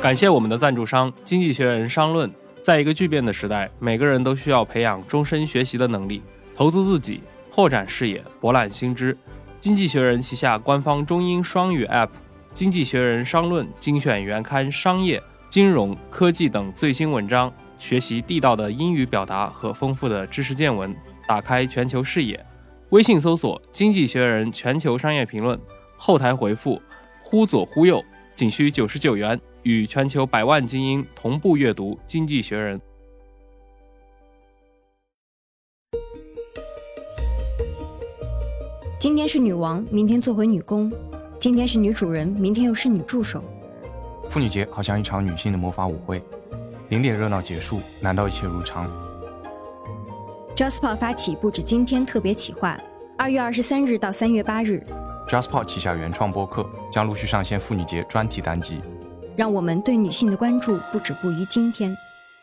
感谢我们的赞助商经济学人商论。在一个巨变的时代，每个人都需要培养终身学习的能力，投资自己，拓展视野，博览新知。经济学人旗下官方中英双语 App 经济学人商论精选原刊商业、金融、科技等最新文章，学习地道的英语表达和丰富的知识见闻，打开全球视野。微信搜索经济学人全球商业评论，后台回复忽左忽右，仅需99元，与全球100万精英同步阅读经济学人。 今天是女王，明天做回女工；今天是女主人，明天又是女助手。 妇女节好像一场女性的魔法舞会，0点热闹结束，难道一切如常？ JustPod 发起不止今天特别企划，2月23日到3月8日 JustPod 旗下原创播客将陆续上线妇女节专题单集， 让我们对女性的关注不止步于今天。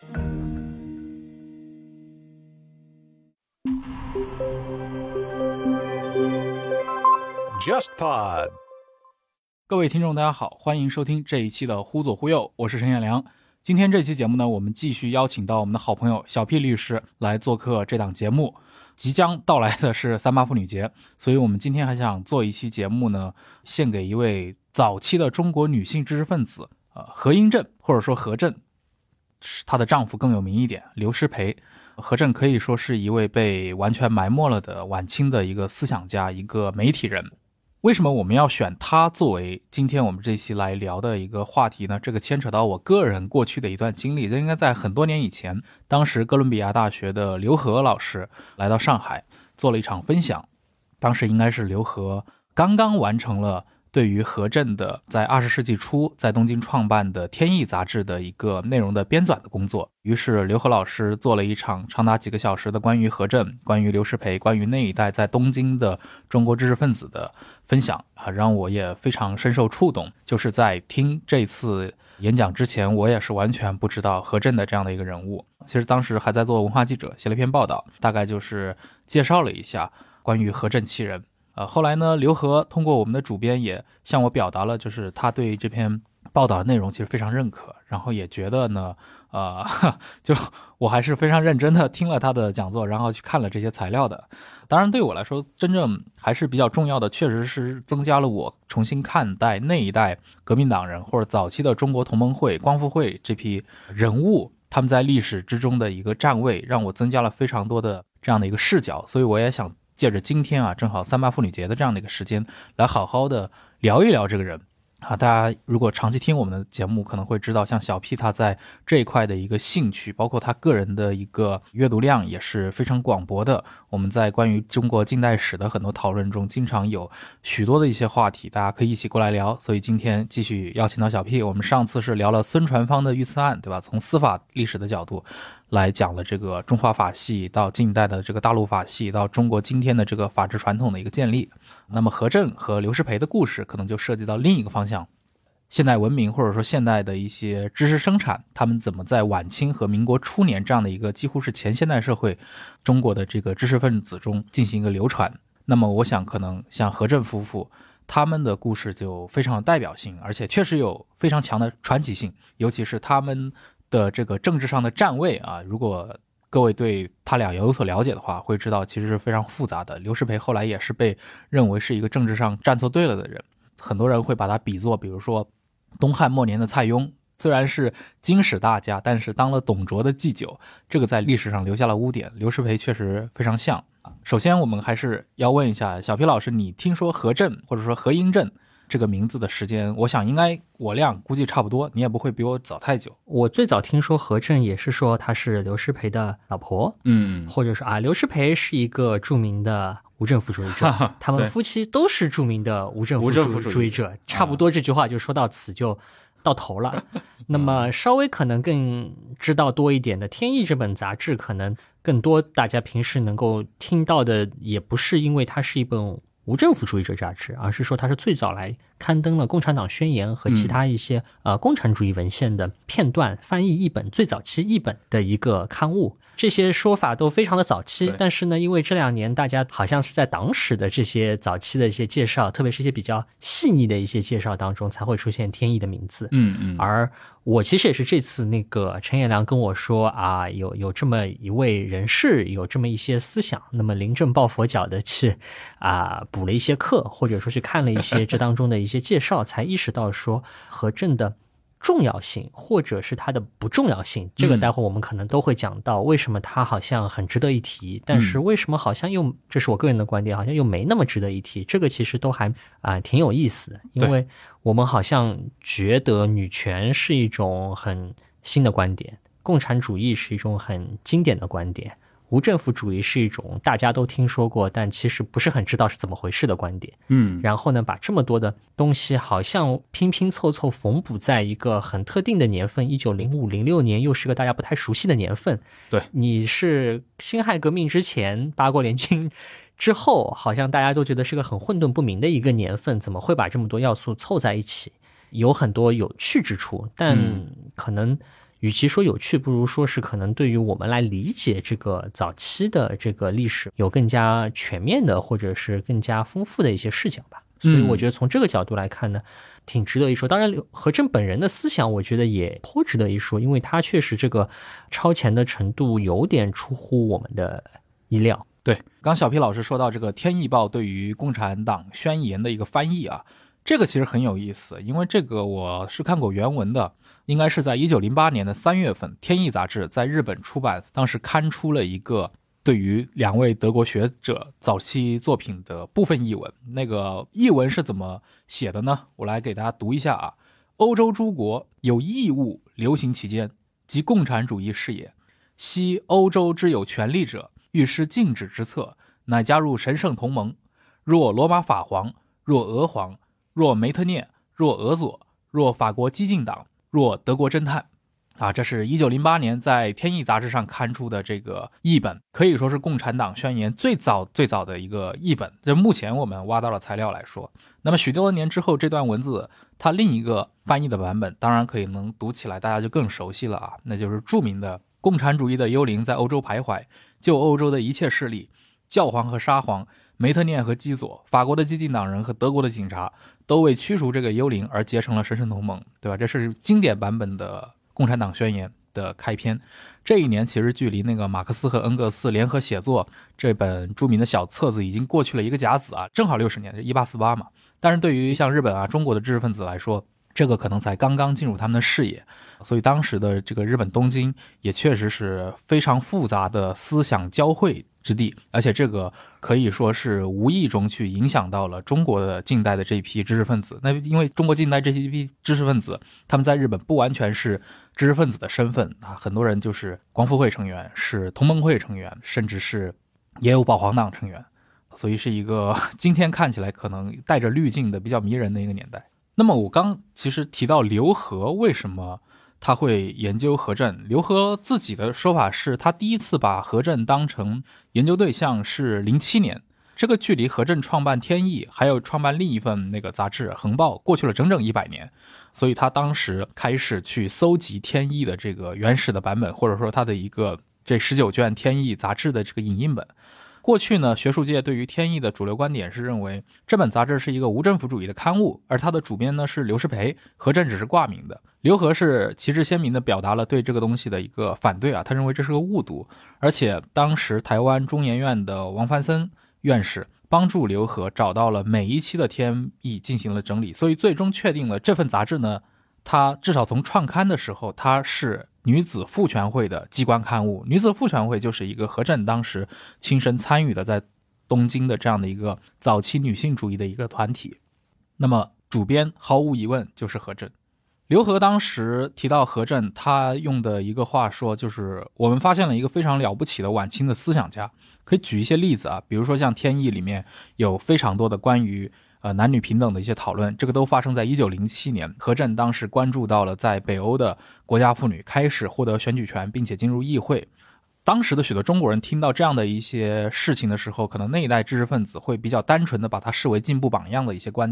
JustPod， 各位听众大家好，欢迎收听这一期的忽左忽右，我是陈彦良。今天这期节目呢，我们继续邀请到我们的好朋友小 P 律师来做客这档节目。即将到来的是38妇女节，所以我们今天还想做一期节目呢，献给一位早期的中国女性知识分子，何英正或者说何震，她的丈夫更有名一点，刘师培。何震可以说是一位被完全埋没了的晚清的一个思想家，一个媒体人。为什么我们要选他作为今天我们这期来聊的一个话题呢？这个牵扯到我个人过去的一段经历，这应该在很多年以前，当时哥伦比亚大学的刘和老师来到上海做了一场分享，当时应该是刘和刚刚完成了对于何震的在20世纪初在东京创办的《天意》杂志的一个内容的编纂的工作，于是刘和老师做了一场长达几个小时的关于何震、关于刘师培、关于那一代在东京的中国知识分子的分享让我也非常深受触动。就是在听这次演讲之前，我也是完全不知道何震的这样的一个人物。其实当时还在做文化记者，写了一篇报道，大概就是介绍了一下关于何震其人。后来呢，刘和通过我们的主编也向我表达了，就是他对这篇报道的内容其实非常认可，然后也觉得呢，就我还是非常认真的听了他的讲座，然后去看了这些材料的。当然对我来说，真正还是比较重要的，确实是增加了我重新看待那一代革命党人或者早期的中国同盟会、光复会这批人物，他们在历史之中的一个站位，让我增加了非常多的这样的一个视角。所以我也想借着今天正好38妇女节的这样的一个时间，来好好的聊一聊这个人大家如果长期听我们的节目，可能会知道，像小 P 他在这一块的一个兴趣，包括他个人的一个阅读量也是非常广博的。我们在关于中国近代史的很多讨论中，经常有许多的一些话题，大家可以一起过来聊。所以今天继续邀请到小 P， 我们上次是聊了孙传芳的遇刺案，对吧？从司法历史的角度来讲了这个中华法系到近代的这个大陆法系，到中国今天的这个法治传统的一个建立。那么何震和刘师培的故事可能就涉及到另一个方向，现代文明或者说现代的一些知识生产，他们怎么在晚清和民国初年这样的一个几乎是前现代社会中国的这个知识分子中进行一个流传。那么我想可能像何震夫妇他们的故事就非常有代表性，而且确实有非常强的传奇性，尤其是他们的这个政治上的站位如果各位对他俩有所了解的话，会知道其实是非常复杂的。刘师培后来也是被认为是一个政治上站错队了的人，很多人会把他比作比如说东汉末年的蔡邕，虽然是经史大家，但是当了董卓的祭酒，这个在历史上留下了污点。刘师培确实非常像。首先我们还是要问一下小 P 老师，你听说何震或者说何英正这个名字的时间，我想应该我俩估计差不多，你也不会比我早太久。 我最早听说何震也是说她是刘师培的老婆，或者说刘师培是一个著名的无政府主义者，他们夫妻都是著名的无政府主义者，差不多这句话就说到此就到头了。那么稍微可能更知道多一点的《天意》这本杂志，可能更多大家平时能够听到的，也不是因为它是一本无政府主义者杂志，而是说它是最早来刊登了《共产党宣言》和其他一些共产主义文献的片段翻译译本，最早期译本的一个刊物。这些说法都非常的早期，但是呢，因为这2年大家好像是在党史的这些早期的一些介绍，特别是一些比较细腻的一些介绍当中，才会出现天意的名字。而我其实也是这次那个陈彦良跟我说啊，有这么一位人士，有这么一些思想，那么临阵抱佛脚的去补了一些课，或者说去看了一些这当中的一些介绍，才意识到说何震的重要性或者是它的不重要性，这个待会我们可能都会讲到为什么它好像很值得一提，但是为什么好像又，这是我个人的观点，好像又没那么值得一提，这个其实都还挺有意思的。因为我们好像觉得女权是一种很新的观点，共产主义是一种很经典的观点，无政府主义是一种大家都听说过但其实不是很知道是怎么回事的观点。然后呢，把这么多的东西好像拼拼凑凑缝补在一个很特定的年份，1905、06年又是个大家不太熟悉的年份。 对， 你是辛亥革命之前，八国联军之后，好像大家都觉得是个很混沌不明的一个年份，怎么会把这么多要素凑在一起？有很多有趣之处，但可能与其说有趣，不如说是可能对于我们来理解这个早期的这个历史有更加全面的或者是更加丰富的一些视角吧。所以我觉得从这个角度来看呢，挺值得一说。当然何震本人的思想我觉得也颇值得一说，因为他确实这个超前的程度有点出乎我们的意料。 对，刚小 P 老师说到这个天意报对于共产党宣言的一个翻译啊，这个其实很有意思，因为这个我是看过原文的，应该是在1908年的3月份，天意杂志在日本出版，当时刊出了一个对于2位德国学者早期作品的部分译文。那个译文是怎么写的呢？我来给大家读一下啊。欧洲诸国有异物流行其间，即共产主义是也。昔欧洲之有权力者，欲施禁止之策，乃加入神圣同盟。若罗马法皇，若俄皇，若梅特涅，若俄左，若法国激进党，若德国侦探啊，这是1908年在天意杂志上刊出的这个译本，可以说是共产党宣言最早的一个译本，这目前我们挖到了材料来说。那么许多年之后，这段文字它另一个翻译的版本当然可以能读起来大家就更熟悉了啊，那就是著名的共产主义的幽灵在欧洲徘徊，就欧洲的一切势力，教皇和沙皇，梅特涅和基佐，法国的激进党人和德国的警察，都为驱除这个幽灵而结成了神圣同盟，对吧？这是经典版本的共产党宣言的开篇。这一年其实距离那个马克思和恩格斯联合写作这本著名的小册子已经过去了一个甲子啊，正好60年，就1848嘛。但是对于像日本啊、中国的知识分子来说，这个可能才刚刚进入他们的视野，所以当时的这个日本东京也确实是非常复杂的思想交汇之地，而且这个可以说是无意中去影响到了中国的近代的这一批知识分子。那因为中国近代这一批知识分子，他们在日本不完全是知识分子的身份啊，很多人就是光复会成员，是同盟会成员，甚至是也有保皇党成员，所以是一个今天看起来可能带着滤镜的比较迷人的一个年代。那么我刚其实提到刘和为什么他会研究何震，刘和自己的说法是他第一次把何震当成研究对象是07年，这个距离何震创办天意还有创办另一份那个杂志恒报过去了整整100年，所以他当时开始去搜集天意的这个原始的版本，或者说他的一个这19卷天意杂志的这个影印本。过去呢，学术界对于天意的主流观点是认为这本杂志是一个无政府主义的刊物，而它的主编呢是刘师培，何震只是挂名的。刘和是旗帜鲜明地表达了对这个东西的一个反对啊，他认为这是个误读，而且当时台湾中研院的王凡森院士帮助刘和找到了每一期的天意进行了整理，所以最终确定了这份杂志呢，它至少从创刊的时候它是女子妇权会的机关刊物。女子妇权会就是一个何震当时亲身参与的在东京的这样的一个早期女性主义的一个团体，那么主编毫无疑问就是何震。刘和当时提到何震，他用的一个话说就是我们发现了一个非常了不起的晚清的思想家，可以举一些例子啊，比如说像天意里面有非常多的关于男女平等的一些讨论，这个都发生在1907年。何震当时关注到了在北欧的国家妇女开始获得选举权并且进入议会，当时的许多中国人听到这样的一些事情的时候，可能那一代知识分子会比较单纯的把它视为进步榜样的一些观点，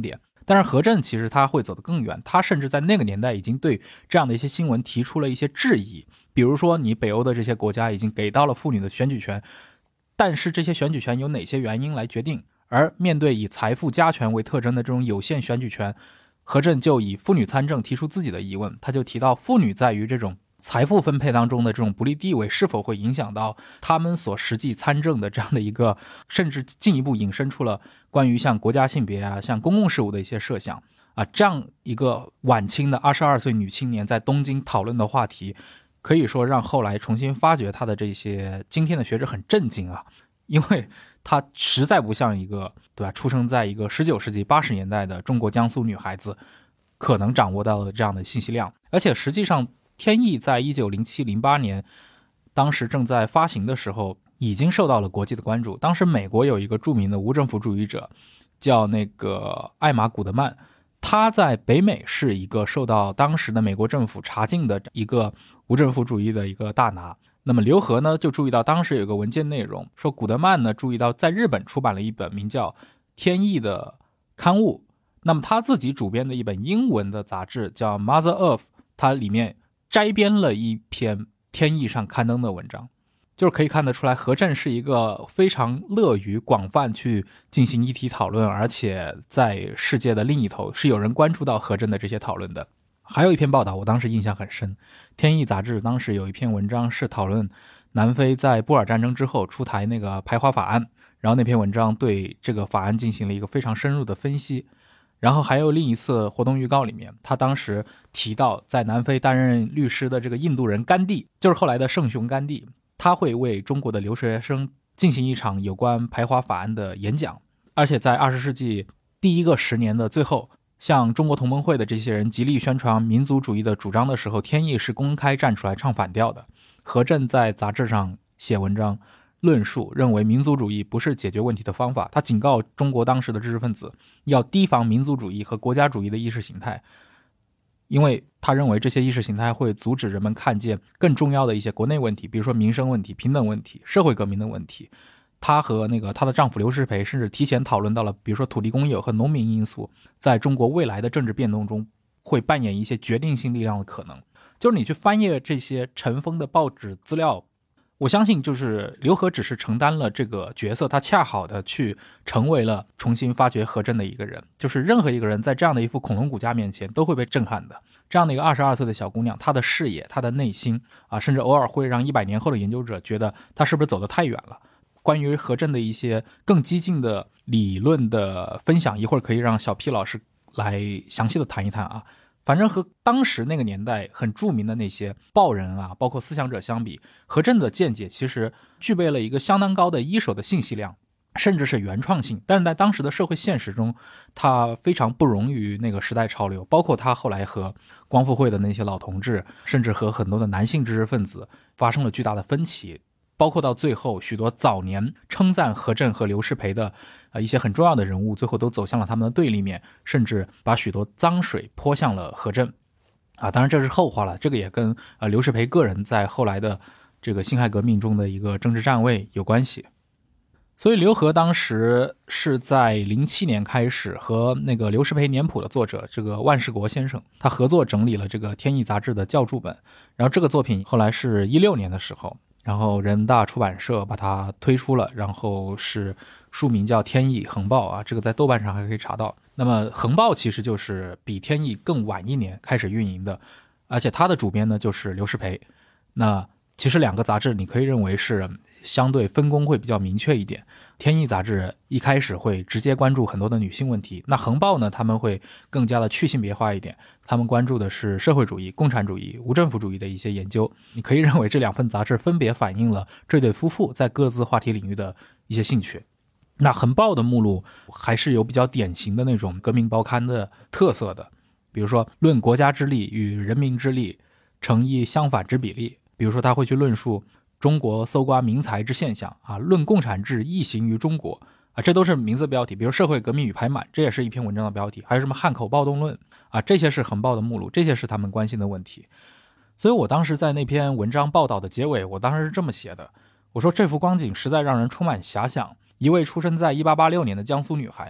但是何震其实他会走得更远，他甚至在那个年代已经对这样的一些新闻提出了一些质疑，比如说你北欧的这些国家已经给到了妇女的选举权，但是这些选举权由哪些原因来决定？而面对以财富加权为特征的这种有限选举权，何震就以妇女参政提出自己的疑问，他就提到妇女在于这种财富分配当中的这种不利地位是否会影响到他们所实际参政的这样的一个，甚至进一步引申出了关于像国家性别啊、像公共事务的一些设想啊，这样一个晚清的22岁女青年在东京讨论的话题，可以说让后来重新发掘她的这些今天的学者很震惊啊，因为她实在不像一个对吧，出生在一个19世纪80年代的中国江苏女孩子可能掌握到的这样的信息量，而且实际上天意在1907-08年当时正在发行的时候已经受到了国际的关注。当时美国有一个著名的无政府主义者叫那个艾玛·古德曼，他在北美是一个受到当时的美国政府查禁的一个无政府主义的一个大拿。那么刘和呢就注意到当时有个文件内容，说古德曼呢注意到在日本出版了一本名叫天意的刊物，那么他自己主编的一本英文的杂志叫 Mother Earth， 它里面摘编了一篇天意上刊登的文章，就是可以看得出来何震是一个非常乐于广泛去进行议题讨论，而且在世界的另一头是有人关注到何震的这些讨论的。还有一篇报道我当时印象很深，天意杂志当时有一篇文章是讨论南非在布尔战争之后出台那个排华法案，然后那篇文章对这个法案进行了一个非常深入的分析。然后还有另一次活动预告里面，他当时提到在南非担任律师的这个印度人甘地，就是后来的圣雄甘地，他会为中国的留学生进行一场有关排华法案的演讲。而且在20世纪第一个10年的最后，向中国同盟会的这些人极力宣传民族主义的主张的时候，天意是公开站出来唱反调的。何震在杂志上写文章论述，认为民族主义不是解决问题的方法，他警告中国当时的知识分子要提防民族主义和国家主义的意识形态，因为他认为这些意识形态会阻止人们看见更重要的一些国内问题，比如说民生问题、平等问题、社会革命的问题。她和她的丈夫刘师培甚至提前讨论到了比如说土地公有和农民因素在中国未来的政治变动中会扮演一些决定性力量的可能。就是你去翻阅这些尘封的报纸资料，我相信就是刘和只是承担了这个角色，他恰好的去成为了重新发掘何震的一个人。就是任何一个人在这样的一副恐龙骨架面前都会被震撼的。这样的一个22岁的小姑娘，她的视野、她的内心啊，甚至偶尔会让100年后的研究者觉得她是不是走得太远了。关于何震的一些更激进的理论的分享，一会儿可以让小 P 老师来详细的谈一谈啊。反正和当时那个年代很著名的那些报人啊，包括思想者相比，何震的见解其实具备了一个相当高的一手的信息量，甚至是原创性。但是在当时的社会现实中，他非常不容于那个时代潮流，包括他后来和光复会的那些老同志，甚至和很多的男性知识分子发生了巨大的分歧。包括到最后许多早年称赞何震和刘师培的一些很重要的人物，最后都走向了他们的对立面，甚至把许多脏水泼向了何震啊。当然这是后话了，这个也跟刘师培个人在后来的这个辛亥革命中的一个政治站位有关系。所以刘和当时是在07年开始和那个刘师培年谱的作者这个万世国先生，他合作整理了这个天意杂志的校注本。然后这个作品后来是16年的时候，然后人大出版社把它推出了，然后是书名叫天意横报啊，这个在豆瓣上还可以查到。那么横报其实就是比天意更晚1年开始运营的，而且它的主编呢就是刘师培。那其实两个杂志你可以认为是相对分工会比较明确一点。天意杂志一开始会直接关注很多的女性问题，那横报呢他们会更加的去性别化一点，他们关注的是社会主义、共产主义、无政府主义的一些研究。你可以认为这两份杂志分别反映了这对夫妇在各自话题领域的一些兴趣。那横报的目录还是有比较典型的那种革命报刊的特色的，比如说论国家之力与人民之力成一相反之比例，比如说他会去论述中国搜刮民财之现象啊，论共产制易行于中国啊，这都是名字标题。比如社会革命与排满，这也是一篇文章的标题。还有什么汉口暴动论啊，这些是横报的目录，这些是他们关心的问题。所以我当时在那篇文章报道的结尾，我当时是这么写的，我说这幅光景实在让人充满遐想。一位出生在1886年的江苏女孩，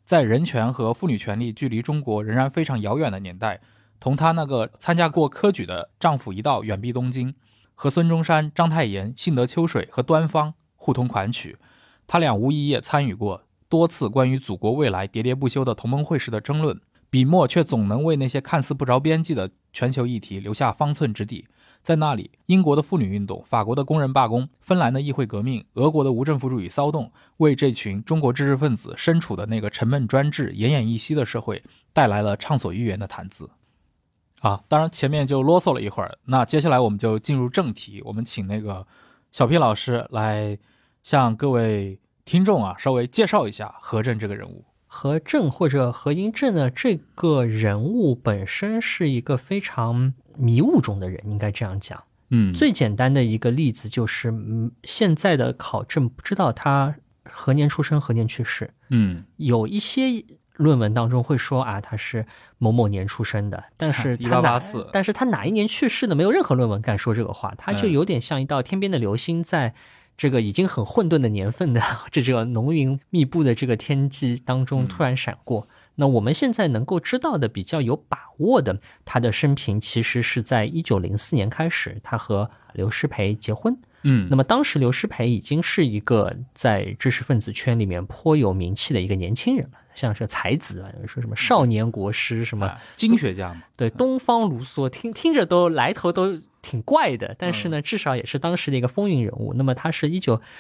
在人权和妇女权利距离中国仍然非常遥远的年代，同她那个参加过科举的丈夫一道远避东京，和孙中山、章太炎、幸得秋水和端方互通款曲。他俩无疑也参与过多次关于祖国未来喋喋不休的同盟会式的争论，笔墨却总能为那些看似不着边际的全球议题留下方寸之地。在那里，英国的妇女运动、法国的工人罢工、芬兰的议会革命、俄国的无政府主义骚动，为这群中国知识分子身处的那个沉闷专制、奄奄一息的社会带来了畅所欲言的谈资。当然前面就啰嗦了一会儿，那接下来我们就进入正题，我们请那个小 P 老师来向各位听众稍微介绍一下何震这个人物。 何震或者何应震呢，这个人物本身是一个非常迷雾中的人，应该这样讲。最简单的一个例子就是，现在的考证不知道他何年出生何年去世。有一些论文当中会说他是某某年出生的，但是他哪一年去世的，没有任何论文敢说这个话。他就有点像一道天边的流星，在这个已经很混沌的年份的这个浓云密布的这个天际当中突然闪过。那我们现在能够知道的比较有把握的，他的生平其实是在1904年开始，他和刘师培结婚。那么当时刘师培已经是一个在知识分子圈里面颇有名气的一个年轻人了，像是才子说什么少年国师，什么经学家嘛， 对，东方卢梭，听着都来头都挺怪的，但是呢，至少也是当时的一个风云人物。那么他是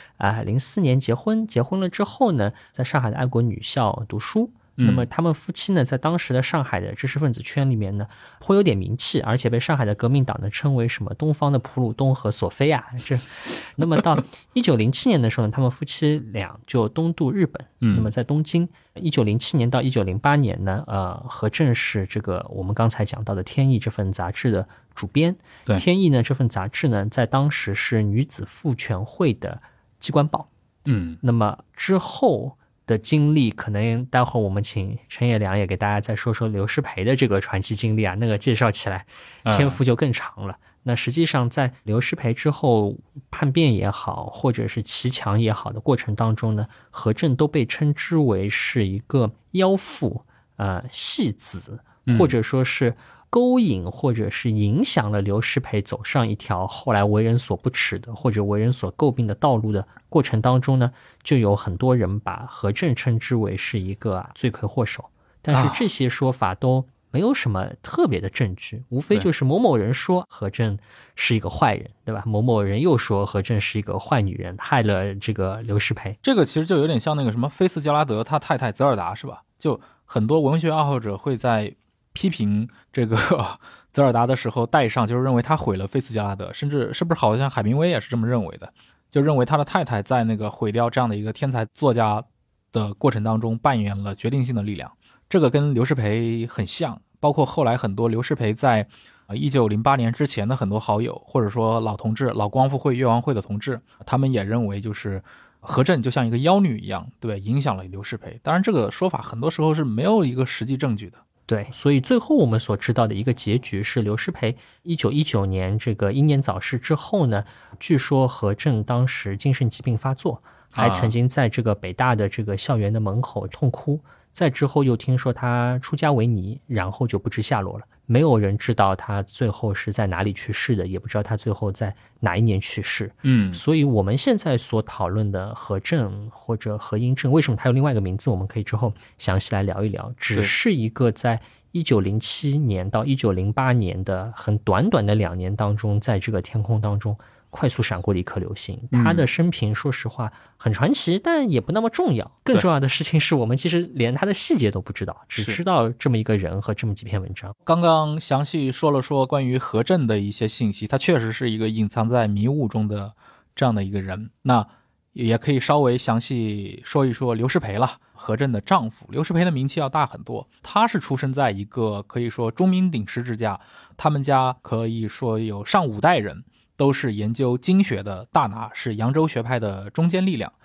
1904年结婚了之后呢，在上海的爱国女校读书。那么他们夫妻呢，在当时的上海的知识分子圈里面呢，颇有点名气，而且被上海的革命党呢称为什么东方的普鲁东和索菲亚。那么到1907年的时候呢，他们夫妻俩就东渡日本。那么在东京，1907年到1908年呢，何震是这个我们刚才讲到的《天意》这份杂志的主编。 对， 《天意》呢这份杂志呢，在当时是女子妇权会的机关报。那么之后的经历，可能待会儿我们请陈也良也给大家再说说刘师培的这个传奇经历那个介绍起来篇幅就更长了。那实际上在刘师培之后叛变也好，或者是骑墙也好的过程当中呢，何震都被称之为是一个妖妇、戏子，或者说是勾引或者是影响了刘师培走上一条后来为人所不齿的或者为人所诟病的道路的过程当中呢，就有很多人把何震称之为是一个罪魁祸首。但是这些说法都没有什么特别的证据，无非就是某某人说何震是一个坏人，对吧？某某人又说何震是一个坏女人，害了这个刘师培。 这个其实就有点像那个什么菲茨杰拉德他太太泽尔达，是吧？就很多文学爱好者会在批评这个泽尔达的时候带上，就是认为他毁了菲茨杰拉德，甚至是不是好像海明威也是这么认为的，就认为他的太太在那个毁掉这样的一个天才作家的过程当中扮演了决定性的力量。这个跟刘师培很像，包括后来很多刘师培在1908年之前的很多好友，或者说老同志、老光复会、越王会的同志，他们也认为就是何震就像一个妖女一样，对，影响了刘师培。当然这个说法很多时候是没有一个实际证据的。 对，所以最后我们所知道的一个结局是刘师培1919年这个英年早逝之后呢，据说何震当时精神疾病发作，还曾经在这个北大的这个校园的门口痛哭。再之后又听说他出家为尼，然后就不知下落了。没有人知道他最后是在哪里去世的，也不知道他最后在哪一年去世。所以我们现在所讨论的何震或者何应震，为什么他有另外一个名字，我们可以之后详细来聊一聊。只是一个在1907年到1908年的很短短的2年当中，在这个天空当中快速闪过的一颗流星。他的生平说实话很传奇，但也不那么重要。更重要的事情是我们其实连他的细节都不知道，只知道这么一个人和这么几篇文章。 刚刚详细说了说关于何震的一些信息，他确实是一个隐藏在迷雾中的这样的一个人。那也可以稍微详细说一说刘师培了，何震的丈夫。刘师培的名气要大很多，他是出生在一个可以说钟鸣鼎食之家，他们家可以说有上5代人都是研究经学的大拿，是扬州学派的中坚力量。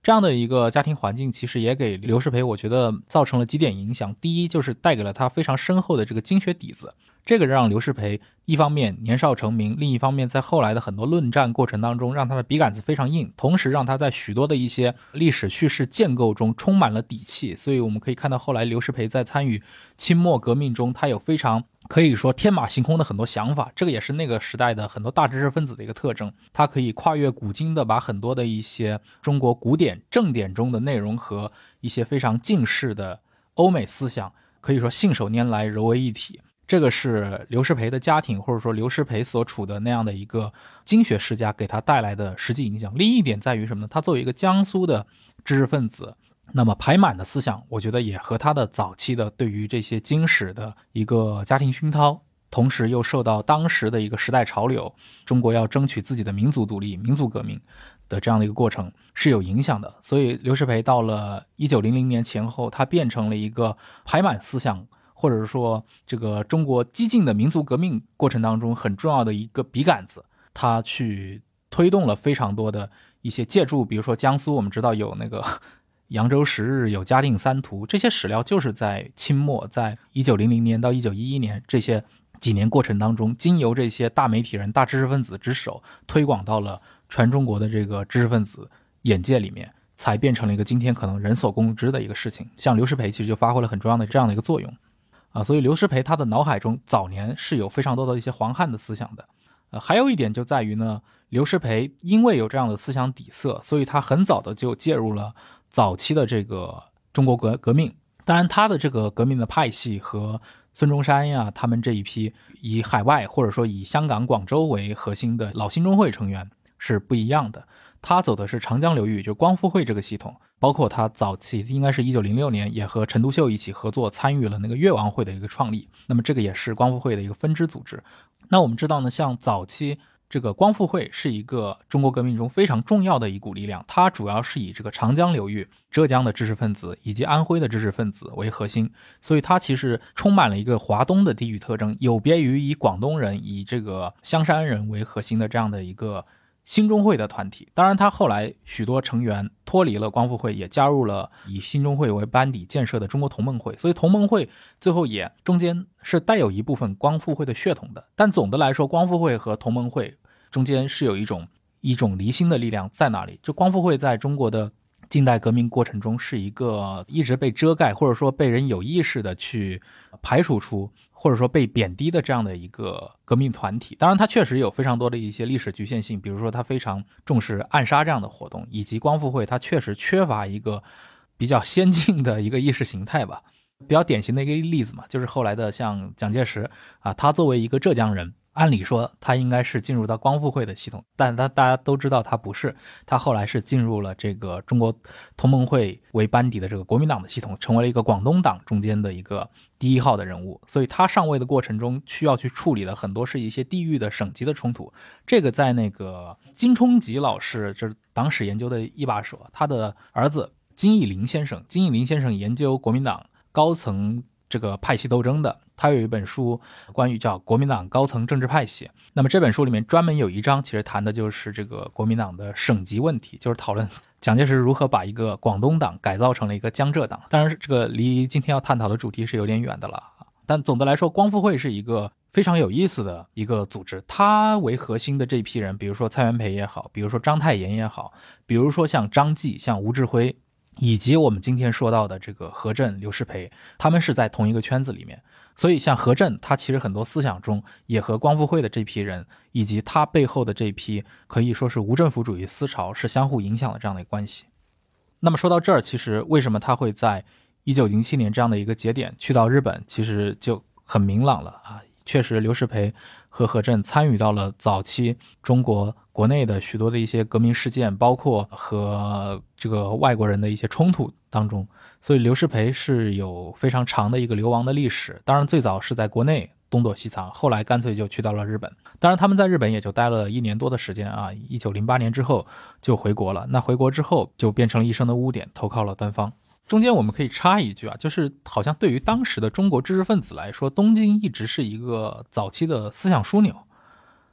这样的一个家庭环境其实也给刘世培我觉得造成了几点影响。第一就是带给了他非常深厚的这个经学底子，这个让刘世培一方面年少成名，另一方面在后来的很多论战过程当中让他的笔杆子非常硬，同时让他在许多的一些历史叙事建构中充满了底气。所以我们可以看到后来刘世培在参与清末革命中，他有非常可以说天马行空的很多想法，这个也是那个时代的很多大知识分子的一个特征，他可以跨越古今的把很多的一些中国古典正典中的内容和一些非常近世的欧美思想可以说信手拈来揉为一体。这个是刘世培的家庭或者说刘世培所处的那样的一个经学世家给他带来的实际影响。另一点在于什么呢？他作为一个江苏的知识分子，那么排满的思想我觉得也和他的早期的对于这些经史的一个家庭熏陶，同时又受到当时的一个时代潮流，中国要争取自己的民族独立民族革命的这样的一个过程是有影响的。所以刘世培到了1900年前后，他变成了一个排满思想或者说这个中国激进的民族革命过程当中很重要的一个笔杆子，他去推动了非常多的一些借助，比如说江苏我们知道有那个扬州十日，有嘉定三屠，这些史料就是在清末，在1900年到1911年这些几年过程当中，经由这些大媒体人大知识分子之手推广到了全中国的这个知识分子眼界里面，才变成了一个今天可能人所共知的一个事情。像刘世培其实就发挥了很重要的这样的一个作用所以刘世培他的脑海中早年是有非常多的一些黄汉的思想的。还有一点就在于呢，刘世培因为有这样的思想底色，所以他很早的就介入了早期的这个中国革命。当然他的这个革命的派系和孙中山呀他们这一批以海外或者说以香港广州为核心的老兴中会成员是不一样的。他走的是长江流域，就是光复会这个系统，包括他早期应该是1906年也和陈独秀一起合作参与了那个越王会的一个创立，那么这个也是光复会的一个分支组织。那我们知道呢，像早期这个光复会是一个中国革命中非常重要的一股力量，它主要是以这个长江流域浙江的知识分子以及安徽的知识分子为核心，所以它其实充满了一个华东的地域特征，有别于以广东人以这个香山人为核心的这样的一个兴中会的团体。当然他后来许多成员脱离了光复会，也加入了以兴中会为班底建设的中国同盟会，所以同盟会最后也中间是带有一部分光复会的血统的。但总的来说，光复会和同盟会中间是有一种离心的力量在那里。就光复会在中国的近代革命过程中是一个一直被遮盖或者说被人有意识的去排除出或者说被贬低的这样的一个革命团体。当然它确实有非常多的一些历史局限性，比如说它非常重视暗杀这样的活动，以及光复会它确实缺乏一个比较先进的一个意识形态吧。比较典型的一个例子嘛，就是后来的像蒋介石他作为一个浙江人，按理说他应该是进入到光复会的系统，但大家都知道他不是，他后来是进入了这个中国同盟会为班底的这个国民党的系统，成为了一个广东党中间的一个第一号的人物。所以他上位的过程中需要去处理的很多是一些地域的省级的冲突，这个在那个金冲吉老师，就是党史研究的一把手，他的儿子金义林先生研究国民党高层这个派系斗争的，他有一本书关于叫国民党高层政治派系。那么这本书里面专门有一章其实谈的就是这个国民党的省级问题，就是讨论蒋介石如何把一个广东党改造成了一个江浙党。当然这个离今天要探讨的主题是有点远的了，但总的来说光复会是一个非常有意思的一个组织。他为核心的这批人，比如说蔡元培也好，比如说章太炎也好，比如说像张继像吴志辉，以及我们今天说到的这个何震刘世培，他们是在同一个圈子里面。所以像何震他其实很多思想中也和光复会的这批人以及他背后的这批可以说是无政府主义思潮是相互影响的这样的一个关系。那么说到这儿，其实为什么他会在1907年这样的一个节点去到日本，其实就很明朗了确实刘世培和何震参与到了早期中国国内的许多的一些革命事件，包括和这个外国人的一些冲突当中，所以刘世培是有非常长的一个流亡的历史。当然最早是在国内东躲西藏，后来干脆就去到了日本。当然他们在日本也就待了1年多的时间1908年之后就回国了。那回国之后就变成了一生的污点，投靠了端方。中间我们可以插一句就是好像对于当时的中国知识分子来说，东京一直是一个早期的思想枢纽。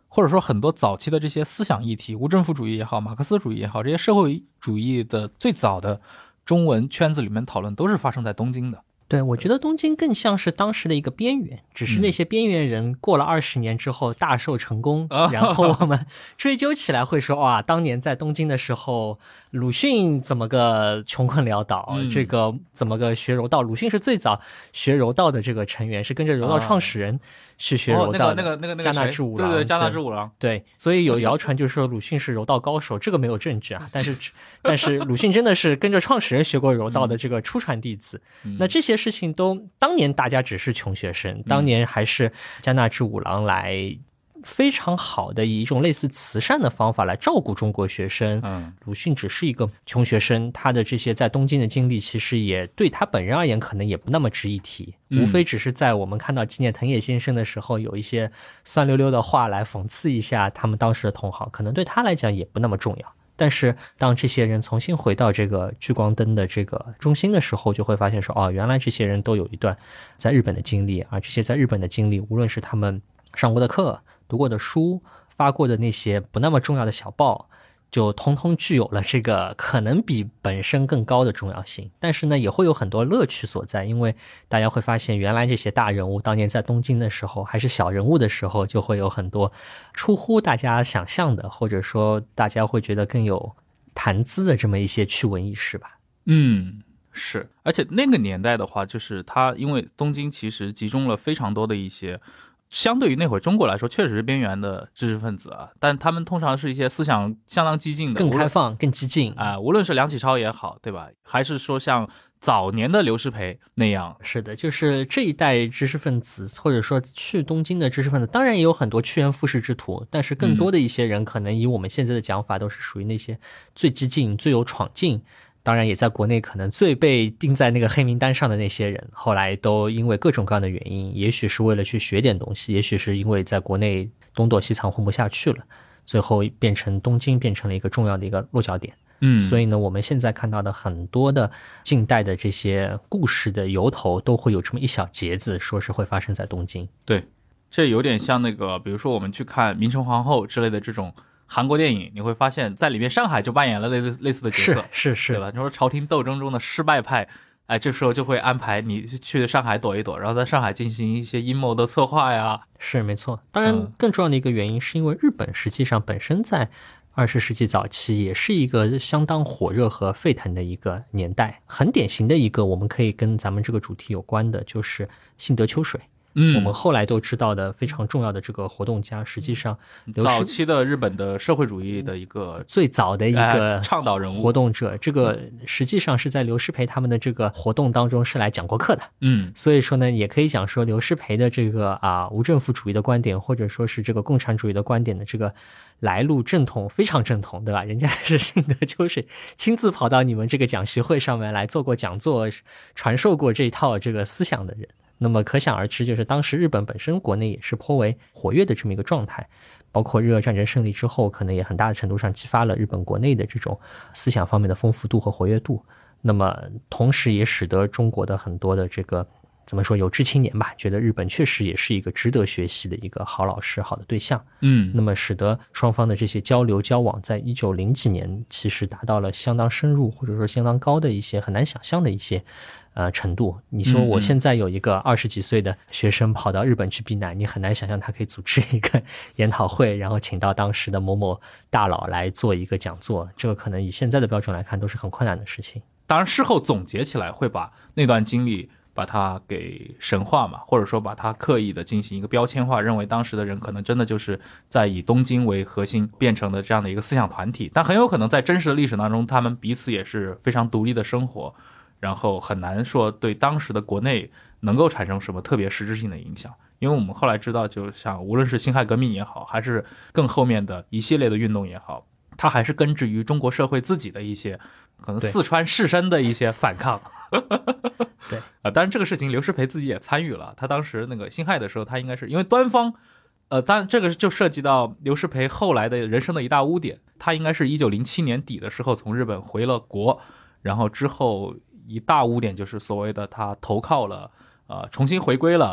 或者说很多早期的这些思想议题，无政府主义也好，马克思主义也好，这些社会主义的最早的中文圈子里面讨论都是发生在东京的。 对，我觉得东京更像是当时的一个边缘，只是那些边缘人过了20年之后大受成功，然后我们追究起来会说，哇，当年在东京的时候，鲁迅怎么个穷困潦倒，这个怎么个学柔道，鲁迅是最早学柔道的这个成员，是跟着柔道创始人去学柔道的， 那个加纳之五郎， 对，加纳之五郎， 对，所以有谣传就是说鲁迅是柔道高手，这个没有证据啊，但是鲁迅真的是跟着创始人学过柔道的这个出传弟子。那这些事情都当年大家只是穷学生，当年还是加纳之五郎来非常好的以一种类似慈善的方法来照顾中国学生。鲁迅只是一个穷学生，他的这些在东京的经历其实也对他本人而言可能也不那么值一提，无非只是在我们看到纪念藤野先生的时候有一些酸溜溜的话来讽刺一下他们当时的同好，可能对他来讲也不那么重要。但是当这些人重新回到这个聚光灯的这个中心的时候，就会发现说，哦，原来这些人都有一段在日本的经历，而这些在日本的经历，无论是他们上过的课、读过的书、发过的那些不那么重要的小报，就通通具有了这个可能比本身更高的重要性。但是呢，也会有很多乐趣所在，因为大家会发现原来这些大人物当年在东京的时候还是小人物的时候，就会有很多出乎大家想象的，或者说大家会觉得更有谈资的这么一些趣闻轶事吧。 是，而且那个年代的话，就是它因为东京其实集中了非常多的一些相对于那会儿中国来说确实是边缘的知识分子啊，但他们通常是一些思想相当激进的， 更开放更激进无论是梁启超也好，对吧，还是说像早年的刘师培那样。 是的，就是这一代知识分子，或者说去东京的知识分子，当然也有很多趋炎附势之徒，但是更多的一些人可能以我们现在的讲法都是属于那些最激进最有闯劲，当然也在国内可能最被钉在那个黑名单上的那些人，后来都因为各种各样的原因，也许是为了去学点东西，也许是因为在国内东躲西藏混不下去了，最后变成东京变成了一个重要的一个落脚点。所以呢，我们现在看到的很多的近代的这些故事的由头都会有这么一小节子，说是会发生在东京。 对，这有点像那个比如说我们去看明成皇后之类的这种韩国电影，你会发现在里面上海就扮演了类似的角色， 是对吧？你说朝廷斗争中的失败派，这时候就会安排你去上海躲一躲，然后在上海进行一些阴谋的策划呀。 是没错，当然更重要的一个原因是因为日本实际上本身在20世纪早期也是一个相当火热和沸腾的一个年代，很典型的一个我们可以跟咱们这个主题有关的就是幸德秋水。我们后来都知道的非常重要的这个活动家，实际上早期的日本的社会主义的一个最早的一个倡导人物活动者，这个实际上是在刘师培他们的这个活动当中是来讲过课的。所以说呢，也可以讲说刘师培的这个无政府主义的观点，或者说是这个共产主义的观点的这个来路正统，非常正统，对吧？人家是幸德秋水亲自跑到你们这个讲习会上面来做过讲座，传授过这一套这个思想的人。那么可想而知，就是当时日本本身国内也是颇为活跃的这么一个状态，包括日俄战争胜利之后，可能也很大的程度上激发了日本国内的这种思想方面的丰富度和活跃度。那么同时也使得中国的很多的这个怎么说有志青年吧，觉得日本确实也是一个值得学习的一个好老师好的对象。那么使得双方的这些交流交往在1900几年其实达到了相当深入或者说相当高的一些很难想象的一些程度。你说我现在有一个20几岁的学生跑到日本去避难，你很难想象他可以组织一个研讨会，然后请到当时的某某大佬来做一个讲座，这个可能以现在的标准来看都是很困难的事情。 当然事后总结起来会把那段经历把它给神化嘛，或者说把它刻意的进行一个标签化，认为当时的人可能真的就是在以东京为核心变成的这样的一个思想团体，但很有可能在真实的历史当中他们彼此也是非常独立的生活，然后很难说对当时的国内能够产生什么特别实质性的影响。因为我们后来知道，就像无论是辛亥革命也好，还是更后面的一系列的运动也好，它还是根植于中国社会自己的一些可能四川士绅的一些反抗。 对当然这个事情刘师培自己也参与了，他当时那个辛亥的时候，他应该是因为端方当然这个就涉及到刘师培后来的人生的一大污点，他应该是1907年底的时候从日本回了国，然后之后一大污点就是所谓的他投靠了重新回归了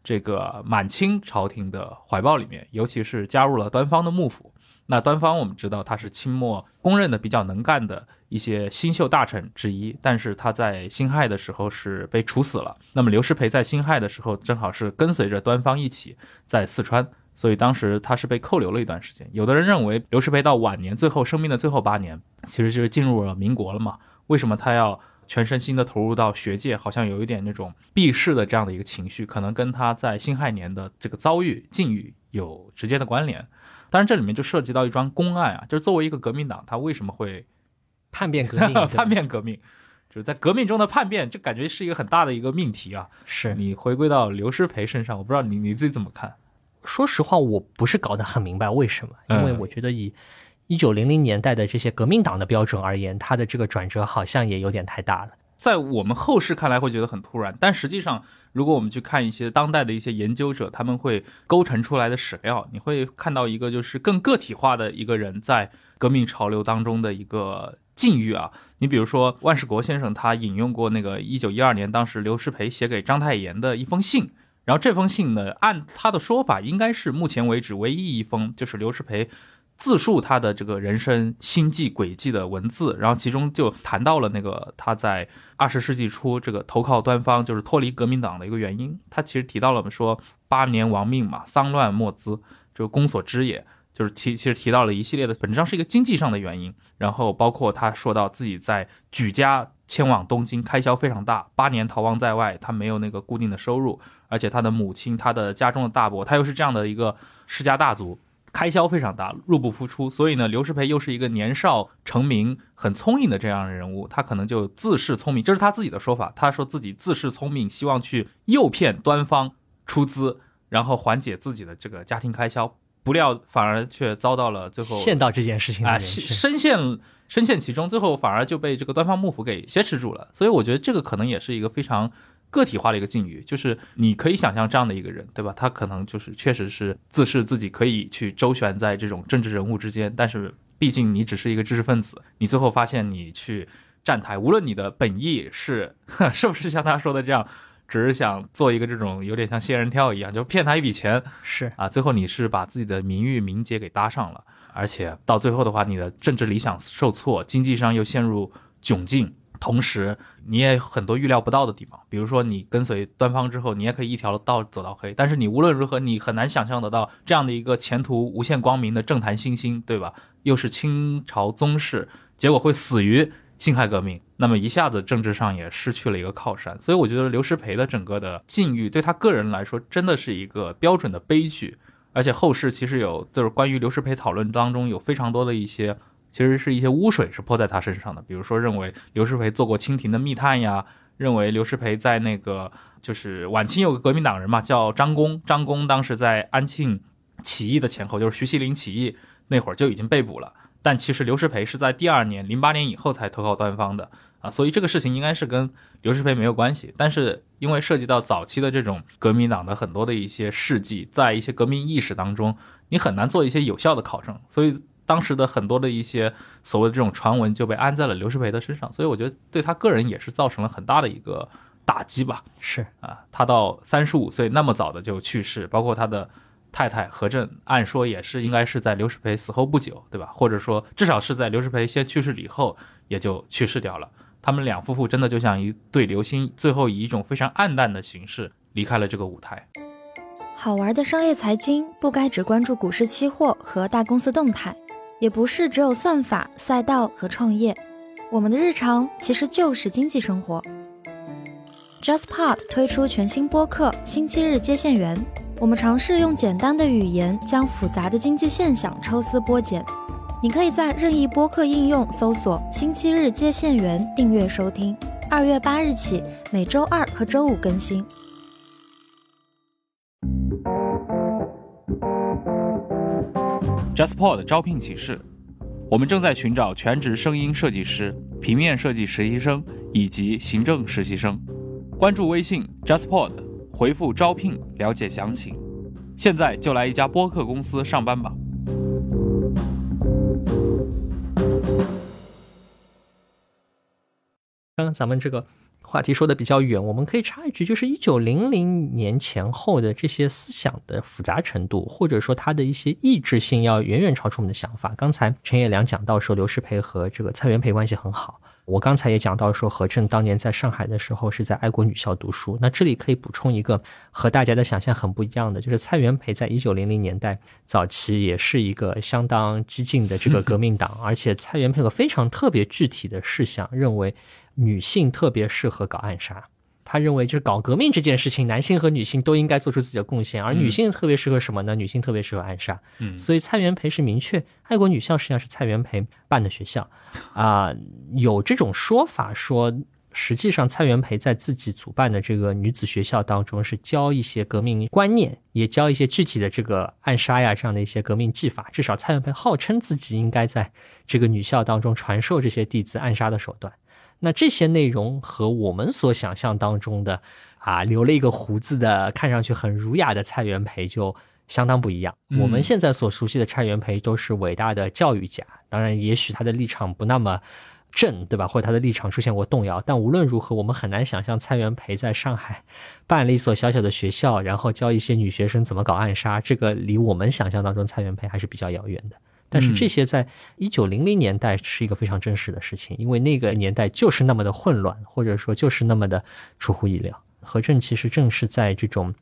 这个满清朝廷的怀抱里面，尤其是加入了端方的幕府。那端方我们知道他是清末公认的比较能干的一些新秀大臣之一，但是他在辛亥的时候是被处死了。那么刘师培在辛亥的时候正好是跟随着端方一起在四川，所以当时他是被扣留了一段时间。有的人认为刘师培到晚年生命的最后8年其实就是进入了民国了嘛，为什么他要全身心的投入到学界，好像有一点那种避世的这样的一个情绪，可能跟他在辛亥年的这个遭遇境遇有直接的关联。当然这里面就涉及到一桩公案啊，就是作为一个革命党，他为什么会叛变革命叛变革命，就是在革命中的叛变，这感觉是一个很大的一个命题啊。 是你回归到刘师培身上，我不知道你自己怎么看。 说实话我不是搞得很明白为什么，因为我觉得以1900年代的这些革命党的标准而言，他的这个转折好像也有点太大了。 在我们后世看来会觉得很突然，但实际上如果我们去看一些当代的一些研究者，他们会勾陈出来的史料，你会看到一个就是更个体化的一个人在革命潮流当中的一个境遇啊。你比如说万世国先生，他引用过那个1912年当时刘师培写给章太炎的一封信，然后这封信呢，按他的说法应该是目前为止唯一一封就是刘师培自述他的这个人生心迹轨迹的文字，然后其中就谈到了那个他在20世纪初这个投靠端方，就是脱离革命党的一个原因。他其实提到了说8年亡命嘛，丧乱莫资，就是公所知也，就是其实提到了一系列的本质上是一个经济上的原因。然后包括他说到自己在举家迁往东京，开销非常大，8年逃亡在外，他没有那个固定的收入，而且他的母亲，他的家中的大伯，他又是这样的一个世家大族，开销非常大，入不敷出。所以呢，刘师培又是一个年少成名很聪颖的这样的人物，他可能就自恃聪明，这是他自己的说法，他说自己自恃聪明，希望去诱骗端方出资，然后缓解自己的这个家庭开销，不料反而却遭到了最后陷到这件事情里面深陷其中，最后反而就被这个端方幕府给挟持住了。所以我觉得这个可能也是一个非常个体化的一个境遇，就是你可以想象这样的一个人，对吧？他可能就是确实是自视自己可以去周旋在这种政治人物之间，但是毕竟你只是一个知识分子，你最后发现你去站台，无论你的本意是不是像他说的这样，只是想做一个这种有点像仙人跳一样，就骗他一笔钱， 是啊，最后你是把自己的名誉名节给搭上了，而且到最后的话，你的政治理想受挫，经济上又陷入窘境。同时你也有很多预料不到的地方，比如说你跟随端方之后，你也可以一条道走到黑，但是你无论如何你很难想象得到这样的一个前途无限光明的政坛新星，对吧？又是清朝宗室，结果会死于辛亥革命，那么一下子政治上也失去了一个靠山。所以我觉得刘师培的整个的境遇对他个人来说真的是一个标准的悲剧，而且后世其实有就是关于刘师培讨论当中有非常多的一些其实是一些污水是泼在他身上的，比如说认为刘师培做过清廷的密探呀，认为刘师培在那个就是晚清有个革命党人嘛，叫张公，张公当时在安庆起义的前后，就是徐锡麟起义那会儿就已经被捕了，但其实刘师培是在第2年08年以后才投靠端方的啊，所以这个事情应该是跟刘师培没有关系。但是因为涉及到早期的这种革命党的很多的一些事迹，在一些革命意识当中，你很难做一些有效的考证，所以当时的很多的一些所谓的这种传闻就被安在了刘师培的身上，所以我觉得对他个人也是造成了很大的一个打击吧。 是啊，他到35岁那么早的就去世，包括他的太太何震，按说也是应该是在刘师培死后不久，对吧？或者说至少是在刘师培先去世以后也就去世掉了。他们两夫妇真的就像一对流星，最后以一种非常暗淡的形式离开了这个舞台。 好玩的商业财经不该只关注股市期货和大公司动态，也不是只有算法、赛道和创业，我们的日常其实就是经济生活。JustPod 推出全新播客星期日接线员，我们尝试用简单的语言将复杂的经济现象抽丝剥茧。你可以在任意播客应用搜索星期日接线员订阅收听。2月8日起，每周2和周5更新。 JustPod 招聘启事，我们正在寻找全职声音设计师、平面设计实习生以及行政实习生。关注微信 JustPod， 回复招聘了解详情。现在就来一家播客公司上班吧。 刚刚咱们这个话题说的比较远，我们可以插一句，就是1900年前后的这些思想的复杂程度，或者说它的一些意志性要远远超出我们的想法。刚才陈也良讲到说刘师培和这个蔡元培关系很好，我刚才也讲到说何震当年在上海的时候是在爱国女校读书。那这里可以补充一个和大家的想象很不一样的，就是蔡元培在1900年代早期也是一个相当激进的这个革命党而且蔡元培有非常特别具体的事项，认为女性特别适合搞暗杀。他认为就是搞革命这件事情，男性和女性都应该做出自己的贡献，而女性特别适合什么呢？女性特别适合暗杀。所以蔡元培是明确，爱国女校实际上是蔡元培办的学校有这种说法说，实际上蔡元培在自己主办的这个女子学校当中是教一些革命观念，也教一些具体的这个暗杀呀这样的一些革命技法。至少蔡元培号称自己应该在这个女校当中传授这些弟子暗杀的手段。那这些内容和我们所想象当中的留了一个胡子的看上去很儒雅的蔡元培就相当不一样。我们现在所熟悉的蔡元培都是伟大的教育家，当然也许他的立场不那么正，对吧？或者他的立场出现过动摇，但无论如何我们很难想象蔡元培在上海办了一所小小的学校，然后教一些女学生怎么搞暗杀，这个离我们想象当中蔡元培还是比较遥远的。但是这些在1900年代是一个非常真实的事情，因为那个年代就是那么的混乱，或者说就是那么的出乎意料。何震其实正是在这种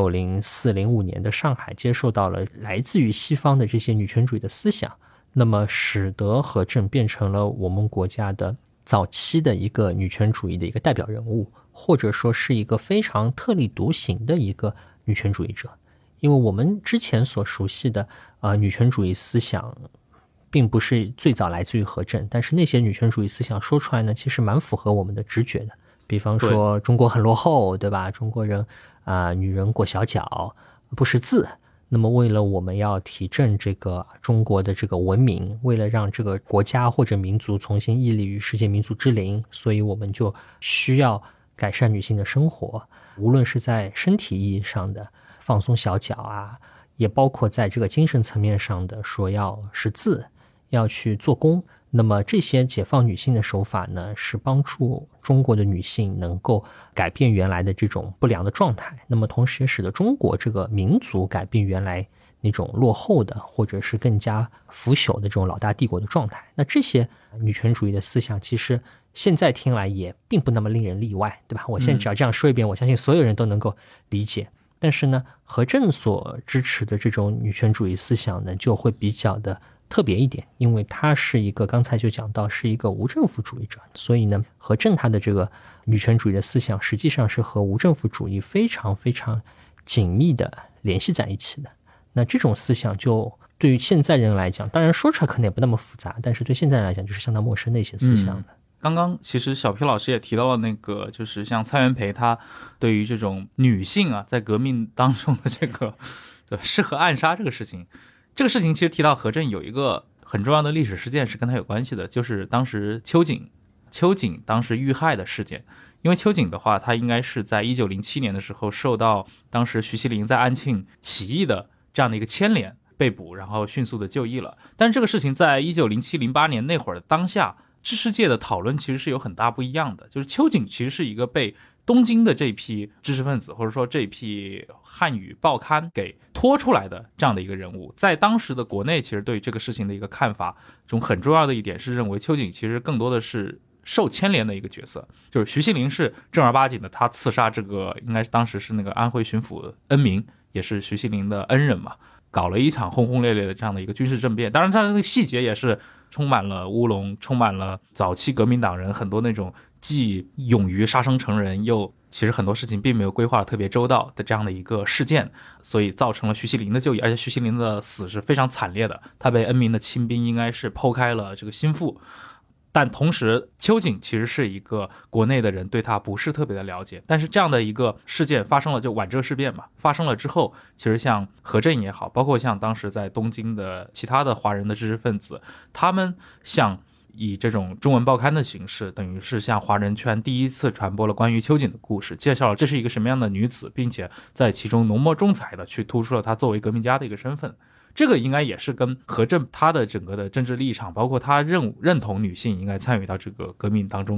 1904、05年的上海接受到了来自于西方的这些女权主义的思想，那么使得何震变成了我们国家的早期的一个女权主义的一个代表人物，或者说是一个非常特立独行的一个女权主义者。因为我们之前所熟悉的女权主义思想并不是最早来自于何震，但是那些女权主义思想说出来呢，其实蛮符合我们的直觉的。比方说中国很落后，对吧？中国人女人裹小脚不识字，那么为了我们要提振这个中国的这个文明，为了让这个国家或者民族重新屹立于世界民族之林，所以我们就需要改善女性的生活，无论是在身体意义上的放松小脚也包括在这个精神层面上的说要识字，要去做工。那么这些解放女性的手法呢，是帮助中国的女性能够改变原来的这种不良的状态，那么同时也使得中国这个民族改变原来那种落后的或者是更加腐朽的这种老大帝国的状态。那这些女权主义的思想其实现在听来也并不那么令人例外，对吧？我现在只要这样说一遍，我相信所有人都能够理解。但是呢，何震所支持的这种女权主义思想呢，就会比较的特别一点，因为他是一个刚才就讲到是一个无政府主义者，所以呢，何震他的这个女权主义的思想实际上是和无政府主义非常非常紧密的联系在一起的。那这种思想就对于现在人来讲，当然说出来可能也不那么复杂，但是对现在人来讲就是相当陌生的一些思想的。 刚刚其实小皮老师也提到了那个，就是像蔡元培他对于这种女性在革命当中的这个适合暗杀这个事情，其实提到何震有一个很重要的历史事件是跟他有关系的，就是当时秋瑾当时遇害的事件。因为秋瑾的话，他应该是在1907年的时候受到当时徐锡麟在安庆起义的这样的一个牵连被捕，然后迅速的就义了。但是这个事情在1907、08年那会儿的当下，知识界的讨论其实是有很大不一样的。就是秋瑾其实是一个被东京的这批知识分子或者说这批汉语报刊给拖出来的这样的一个人物，在当时的国内其实对这个事情的一个看法中很重要的一点是认为秋瑾其实更多的是受牵连的一个角色，就是徐锡麟是正儿八经的他刺杀这个应该是当时是那个安徽巡抚恩铭，也是徐锡麟的恩人嘛，搞了一场轰轰烈烈的这样的一个军事政变。当然他的细节也是充满了乌龙，充满了早期革命党人很多那种既勇于杀生成人又其实很多事情并没有规划特别周到的这样的一个事件，所以造成了徐锡麟的就义。而且徐锡麟的死是非常惨烈的，他被恩铭的亲兵应该是剖开了这个心腹。但同时秋瑾其实是一个国内的人对他不是特别的了解，但是这样的一个事件发生了，就皖浙事变嘛，发生了之后，其实像何震也好，包括像当时在东京的其他的华人的知识分子，他们像以这种中文报刊的形式，等于是向华人圈第一次传播了关于秋瑾的故事，介绍了这是一个什么样的女子，并且在其中浓墨重彩的去突出了她作为革命家的一个身份。这个应该也是跟何震他的整个的政治立场，包括他认同女性应该参与到这个革命当中的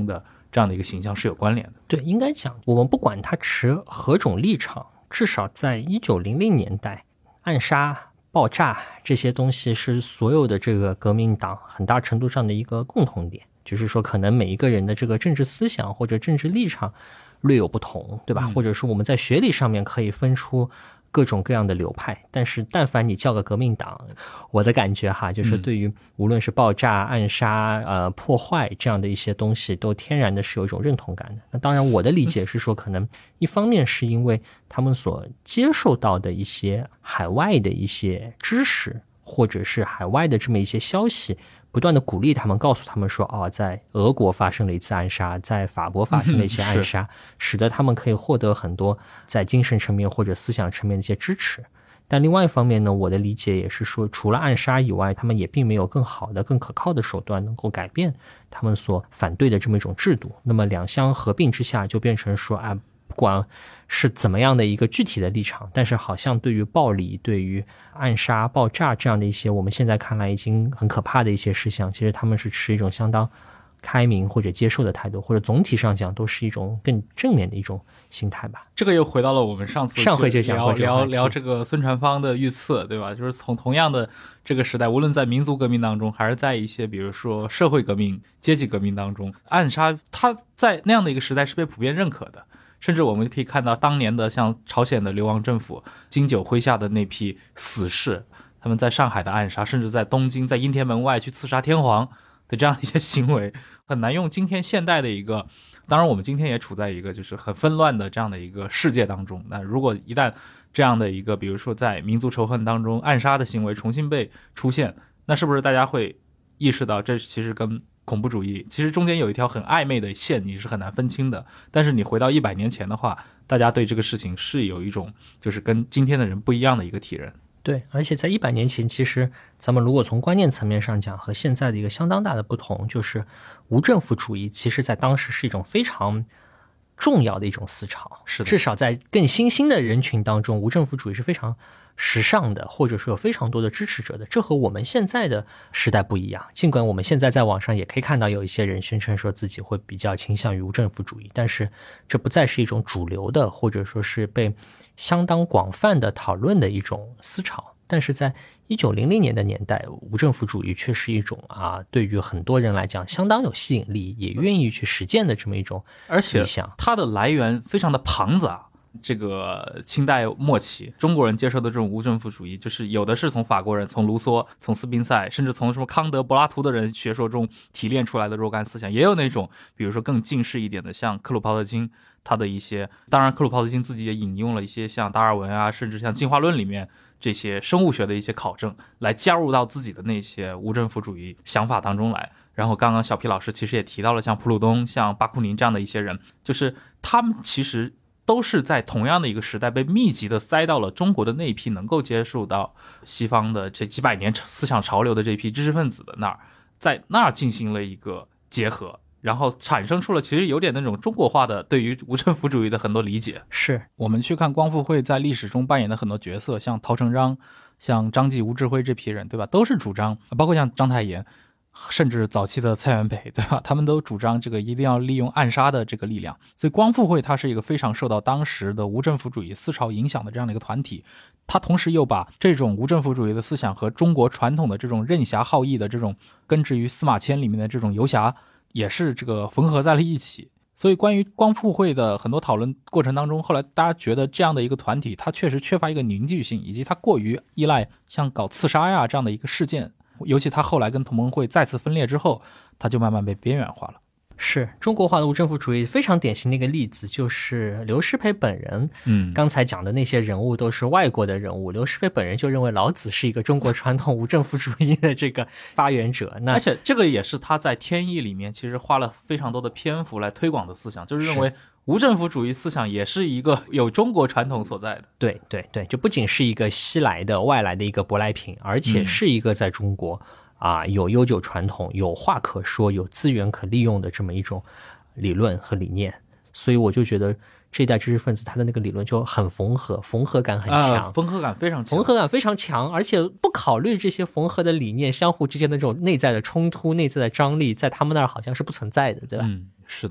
这样的一个形象是有关联的。 对，应该讲我们不管他持何种立场，至少在1900年代，暗杀、爆炸这些东西是所有的这个革命党很大程度上的一个共同点，就是说可能每一个人的这个政治思想或者政治立场略有不同，对吧？或者说我们在学理上面可以分出各种各样的流派，但是但凡你叫个革命党，我的感觉就是对于无论是爆炸、暗杀、破坏这样的一些东西，都天然的是有一种认同感的。那当然我的理解是说，可能一方面是因为他们所接受到的一些海外的一些知识，或者是海外的这么一些消息，不断的鼓励他们，告诉他们说在俄国发生了一次暗杀，在法国发生了一些暗杀，使得他们可以获得很多在精神层面或者思想层面的一些支持。但另外一方面呢，我的理解也是说，除了暗杀以外，他们也并没有更好的更可靠的手段能够改变他们所反对的这么一种制度。那么两相合并之下，就变成说不管是怎么样的一个具体的立场，但是好像对于暴力、对于暗杀、爆炸这样的一些我们现在看来已经很可怕的一些事项，其实他们是持一种相当开明或者接受的态度，或者总体上讲都是一种更正面的一种心态吧。 这个又回到了我们上回就讲过聊这个孙传芳的遇刺，对吧？就是从同样的这个时代，无论在民族革命当中，还是在一些比如说社会革命、阶级革命当中，暗杀它在那样的一个时代是被普遍认可的。甚至我们可以看到当年的像朝鲜的流亡政府金九麾下的那批死士，他们在上海的暗杀，甚至在东京在应天门外去刺杀天皇的这样的一些行为，很难用今天现代的一个，当然我们今天也处在一个就是很纷乱的这样的一个世界当中，那如果一旦这样的一个比如说在民族仇恨当中暗杀的行为重新被出现，那是不是大家会意识到这其实跟恐怖主义其实中间有一条很暧昧的线，你是很难分清的。但是你回到100年前的话，大家对这个事情是有一种就是跟今天的人不一样的一个体认。 对，而且在100年前，其实咱们如果从观念层面上讲，和现在的一个相当大的不同，就是无政府主义其实在当时是一种非常重要的一种思潮， 是的， 至少在更新兴的人群当中，无政府主义是非常时尚的，或者说有非常多的支持者的。这和我们现在的时代不一样，尽管我们现在在网上也可以看到有一些人宣称说自己会比较倾向于无政府主义，但是这不再是一种主流的，或者说是被相当广泛的讨论的一种思潮。但是在1900年的年代，无政府主义却是一种对于很多人来讲相当有吸引力，也愿意去实践的这么一种而且它的来源非常的庞杂。这个清代末期中国人接受的这种无政府主义，就是有的是从法国人、从卢梭、从斯宾塞，甚至从什么康德、柏拉图的人学说中提炼出来的若干思想，也有那种比如说更近世一点的，像克鲁鲍特金他的一些，当然克鲁鲍特金自己也引用了一些像达尔文甚至像进化论里面这些生物学的一些考证，来加入到自己的那些无政府主义想法当中来。然后刚刚小皮老师其实也提到了像普鲁东、像巴库宁这样的一些人，就是他们其实都是在同样的一个时代被密集的塞到了中国的那一批能够接触到西方的这几百年思想潮流的这批知识分子的那儿，在那儿进行了一个结合，然后产生出了其实有点那种中国化的对于无政府主义的很多理解。 是我们去看光复会在历史中扮演的很多角色，像陶成章、像张继、吴志辉这批人，对吧？都是主张，包括像章太炎，甚至早期的蔡元培，对吧？他们都主张这个一定要利用暗杀的这个力量。所以光复会它是一个非常受到当时的无政府主义思潮影响的这样的一个团体，它同时又把这种无政府主义的思想和中国传统的这种任侠好义的这种根植于司马迁里面的这种游侠也是这个缝合在了一起。所以关于光复会的很多讨论过程当中，后来大家觉得这样的一个团体它确实缺乏一个凝聚性，以及它过于依赖像搞刺杀这样的一个事件，尤其他后来跟同盟会再次分裂之后，他就慢慢被边缘化了。 是中国化的无政府主义非常典型的一个例子，就是刘师培本人。刚才讲的那些人物都是外国的人物，刘师培本人就认为老子是一个中国传统无政府主义的这个发源者。而且这个也是他在天意里面其实花了非常多的篇幅来推广的思想，就是认为无政府主义思想也是一个有中国传统所在的。 对对对，就不仅是一个西来的外来的一个舶来品，而且是一个在中国有悠久传统、有话可说、有资源可利用的这么一种理论和理念。所以我就觉得这一代知识分子他的那个理论就很缝合感很强， 缝合感非常强， 而且不考虑这些缝合的理念相互之间的这种内在的冲突、内在的张力，在他们那儿好像是不存在的，对吧？ 是的。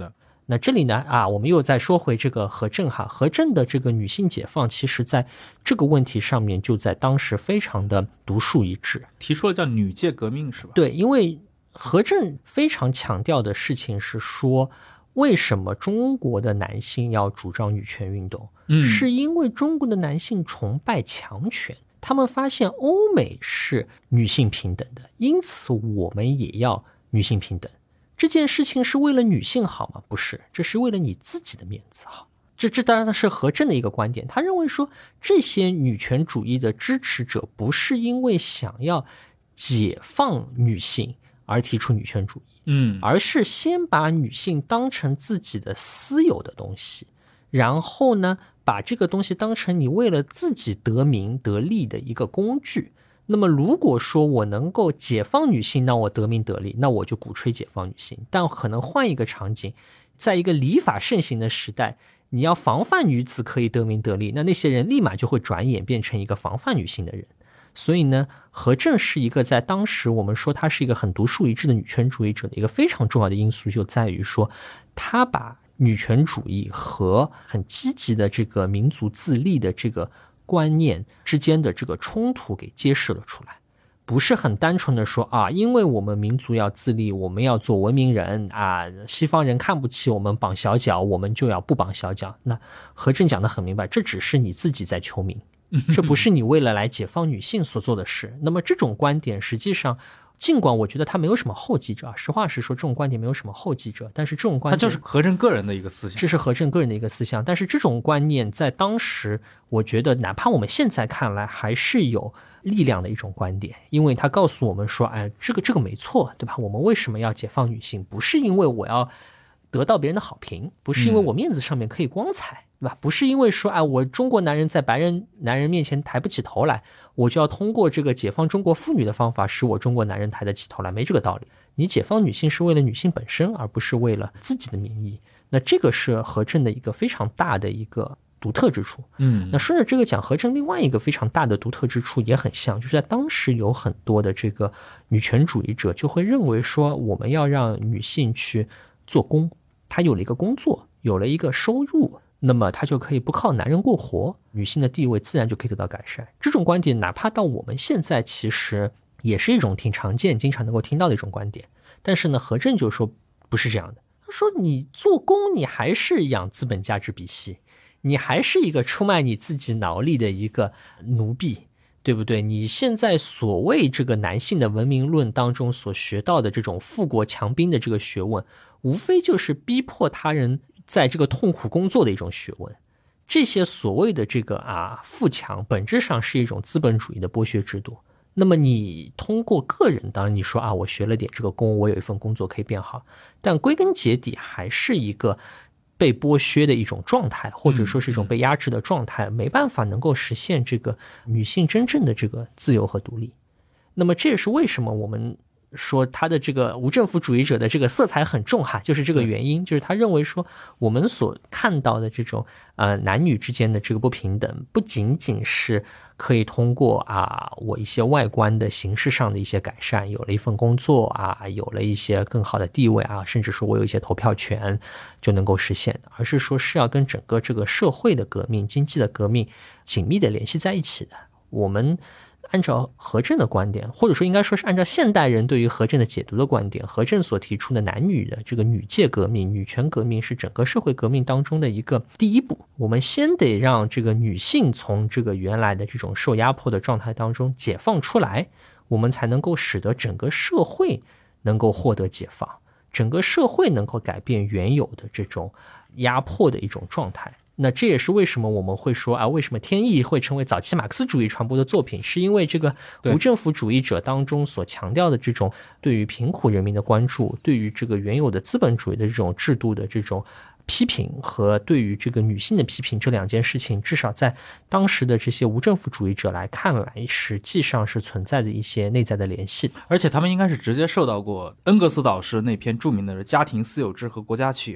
那这里呢我们又再说回这个何震何震的这个女性解放，其实在这个问题上面就在当时非常的独树一帜， 提出了叫女界革命是吧？ 对，因为何震非常强调的事情是说，为什么中国的男性要主张女权运动？是因为中国的男性崇拜强权，他们发现欧美是女性平等的，因此我们也要女性平等。这件事情是为了女性好吗？不是，这是为了你自己的面子好。这当然是何震的一个观点，他认为说这些女权主义的支持者不是因为想要解放女性而提出女权主义，而是先把女性当成自己的私有的东西，然后呢把这个东西当成你为了自己得名得利的一个工具。那么如果说我能够解放女性，那我得名得利，那我就鼓吹解放女性。但可能换一个场景，在一个礼法盛行的时代，你要防范女子可以得名得利，那些人立马就会转眼变成一个防范女性的人。所以呢，何震是一个在当时我们说他是一个很独树一帜的女权主义者的一个非常重要的因素，就在于说他把女权主义和很积极的这个民族自立的这个观念之间的这个冲突给揭示了出来，不是很单纯的说因为我们民族要自立，我们要做文明人西方人看不起我们绑小脚，我们就要不绑小脚。那何震讲得很明白，这只是你自己在求名，这不是你为了来解放女性所做的事。那么这种观点实际上，尽管我觉得他没有什么后继者，实话实说，这种观点没有什么后继者，但是这种观点， 他就是何震个人的一个思想， 这是何震个人的一个思想。但是这种观念在当时，我觉得哪怕我们现在看来还是有力量的一种观点，因为他告诉我们说，这个没错，对吧？我们为什么要解放女性？不是因为我要得到别人的好评，不是因为我面子上面可以光彩，对吧？不是因为说我中国男人在白人男人面前抬不起头来，我就要通过这个解放中国妇女的方法使我中国男人抬得起头来，没这个道理。你解放女性是为了女性本身，而不是为了自己的名义。那这个是何震的一个非常大的一个独特之处。那顺着这个讲，何震另外一个非常大的独特之处也很像，就是在当时有很多的这个女权主义者就会认为说，我们要让女性去做工，她有了一个工作，有了一个收入，那么她就可以不靠男人过活，女性的地位自然就可以得到改善。这种观点哪怕到我们现在其实也是一种挺常见经常能够听到的一种观点。但是呢，何震就说不是这样的，他说你做工你还是养资本价值体系，你还是一个出卖你自己劳力的一个奴婢，对不对？你现在所谓这个男性的文明论当中所学到的这种富国强兵的这个学问，无非就是逼迫他人在这个痛苦工作的一种学问。这些所谓的这个富强本质上是一种资本主义的剥削制度。那么你通过个人，当然你说我学了点这个工，我有一份工作可以变好，但归根结底还是一个被剥削的一种状态，或者说是一种被压制的状态，没办法能够实现这个女性真正的这个自由和独立。那么这也是为什么我们说他的这个无政府主义者的这个色彩很重就是这个原因，就是他认为说我们所看到的这种男女之间的这个不平等，不仅仅是可以通过我一些外观的形式上的一些改善，有了一份工作有了一些更好的地位甚至说我有一些投票权就能够实现的，而是说是要跟整个这个社会的革命、经济的革命紧密的联系在一起的。我们按照何震的观点，或者说应该说是按照现代人对于何震的解读的观点，何震所提出的男女的这个女界革命、女权革命是整个社会革命当中的一个第一步。我们先得让这个女性从这个原来的这种受压迫的状态当中解放出来，我们才能够使得整个社会能够获得解放，整个社会能够改变原有的这种压迫的一种状态。那这也是为什么我们会说为什么天意会成为早期马克思主义传播的作品，是因为这个无政府主义者当中所强调的这种对于贫苦人民的关注，对于这个原有的资本主义的这种制度的这种批评和对于这个女性的批评，这两件事情至少在当时的这些无政府主义者来看来，实际上是存在的一些内在的联系。 而且他们应该是直接受到过恩格斯导师那篇著名的家庭私有制和国家起源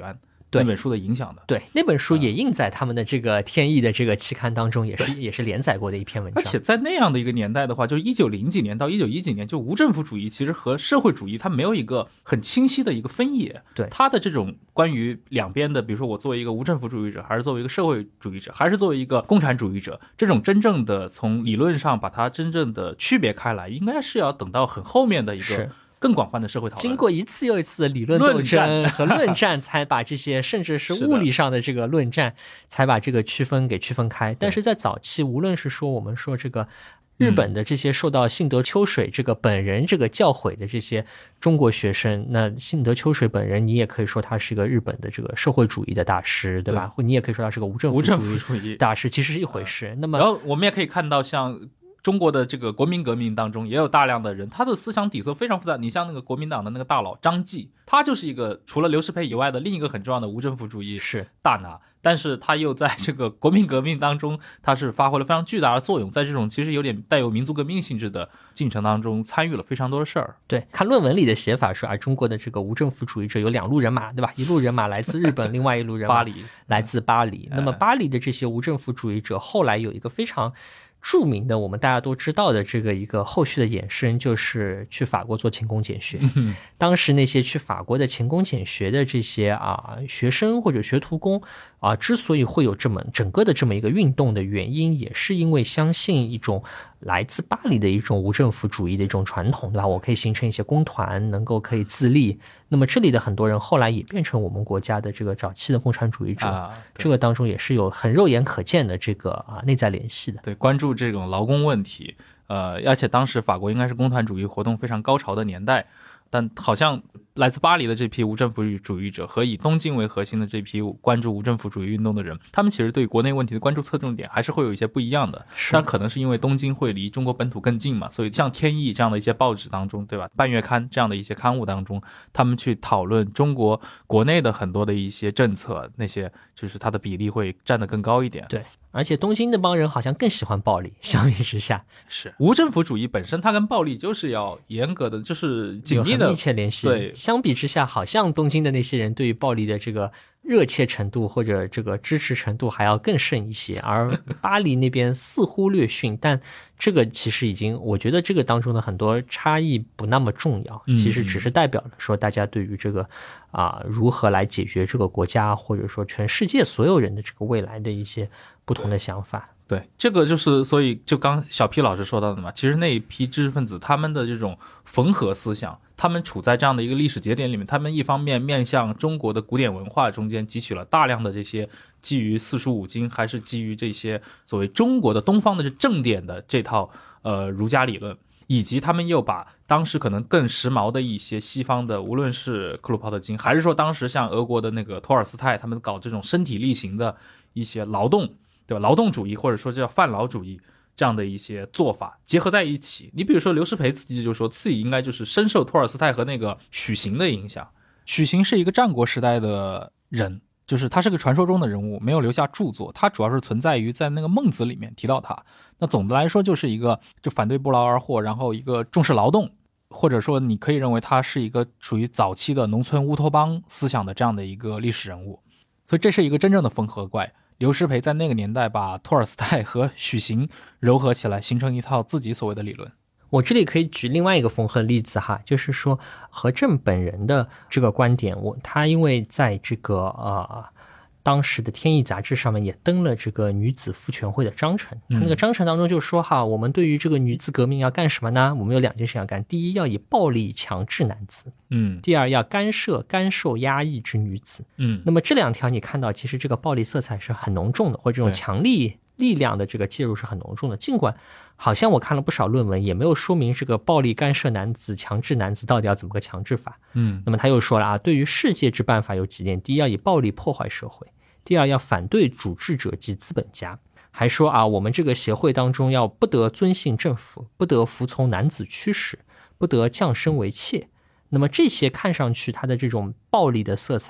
那本书的影响的。 对，那本书也印在他们的这个天意的这个期刊当中，也是连载过的一篇文章。 而且在那样的一个年代的话，就是1900几年到1910几年，就无政府主义其实和社会主义它没有一个很清晰的一个分野。 对， 它的这种关于两边的，比如说我作为一个无政府主义者，还是作为一个社会主义者，还是作为一个共产主义者，这种真正的从理论上把它真正的区别开来，应该是要等到很后面的一个更广泛的社会讨论， 经过一次又一次的理论斗争和论战，才把这些甚至是物理上的这个论战，才把这个区分开。但是在早期，无论是说我们说这个日本的这些受到信德秋水这个本人这个教诲的这些中国学生，那信德秋水本人，你也可以说他是一个日本的这个社会主义的大师，对吧？或你也可以说他是个无政府主义大师，其实是一回事。那么， 然后我们也可以看到像中国的这个国民革命当中也有大量的人，他的思想底色非常复杂。你像那个国民党的那个大佬张继，他就是一个除了刘师培以外的另一个很重要的无政府主义大拿，但是他又在这个国民革命当中，他是发挥了非常巨大的作用，在这种其实有点带有民族革命性质的进程当中参与了非常多的事儿。 对，看论文里的写法说中国的这个无政府主义者有两路人马，对吧？一路人马来自日本，另外一路人马巴黎来自巴黎。那么巴黎的这些无政府主义者后来有一个非常著名的我们大家都知道的这个一个后续的衍生，就是去法国做勤工俭学。当时那些去法国的勤工俭学的这些学生或者学徒工之所以会有整个的这么一个运动的原因，也是因为相信一种来自巴黎的一种无政府主义的一种传统，对吧？我可以形成一些工团，能够可以自立。那么这里的很多人后来也变成我们国家的这个早期的共产主义者，这个当中也是有很肉眼可见的这个内在联系的。 对，关注这种劳工问题，而且当时法国应该是共产主义活动非常高潮的年代。但好像来自巴黎的这批无政府主义者和以东京为核心的这批关注无政府主义运动的人，他们其实对国内问题的关注侧重点还是会有一些不一样的。但可能是因为东京会离中国本土更近嘛，所以像天意这样的一些报纸当中，对吧？半月刊这样的一些刊物当中，他们去讨论中国国内的很多的一些政策，那些就是它的比例会占得更高一点。 对。而且东京那帮人好像更喜欢暴力，相比之下是无政府主义本身它跟暴力就是要严格的，就是紧密的密切联系。 对， 相比之下好像东京的那些人对于暴力的这个热切程度或者这个支持程度还要更甚一些，而巴黎那边似乎略逊，但这个其实已经，我觉得这个当中的很多差异不那么重要，其实只是代表了说大家对于这个如何来解决这个国家或者说全世界所有人的这个未来的一些不同的想法。 对，这个就是所以就刚小 P 老师说到的嘛，其实那一批知识分子他们的这种缝合思想，他们处在这样的一个历史节点里面，他们一方面面向中国的古典文化中间汲取了大量的这些基于四书五经还是基于这些所谓中国的东方的正典的这套儒家理论，以及他们又把当时可能更时髦的一些西方的，无论是克鲁泡特金还是说当时像俄国的那个托尔斯泰，他们搞这种身体力行的一些劳动，对吧？劳动主义或者说叫泛劳主义这样的一些做法结合在一起。你比如说刘师培自己就说自己应该就是深受托尔斯泰和那个许行的影响。许行是一个战国时代的人，就是他是个传说中的人物，没有留下著作，他主要是存在于在那个孟子里面提到他。那总的来说就是一个就反对不劳而获，然后一个重视劳动，或者说你可以认为他是一个属于早期的农村乌托邦思想的这样的一个历史人物。所以这是一个真正的缝合怪。刘师培在那个年代把托尔斯泰和许行糅合起来，形成一套自己所谓的理论。 我这里可以举另外一个缝合例子哈，就是说何正本人的这个观点，他因为在这个当时的《天意》杂志上面也登了这个女子妇权会的章程，那个章程当中就说哈，我们对于这个女子革命要干什么呢？我们有两件事要干，第一要以暴力强制男子，第二要干受压抑之女子，那么这两条你看到其实这个暴力色彩是很浓重的，或者这种强力量的这个介入是很浓重的，尽管好像我看了不少论文也没有说明这个暴力干涉男子强制男子到底要怎么个强制法。那么他又说了对于世界之办法有几点，第一要以暴力破坏社会，第二要反对主治者及资本家，还说我们这个协会当中要不得遵信政府，不得服从男子驱使，不得降生为妾。那么这些看上去他的这种暴力的色彩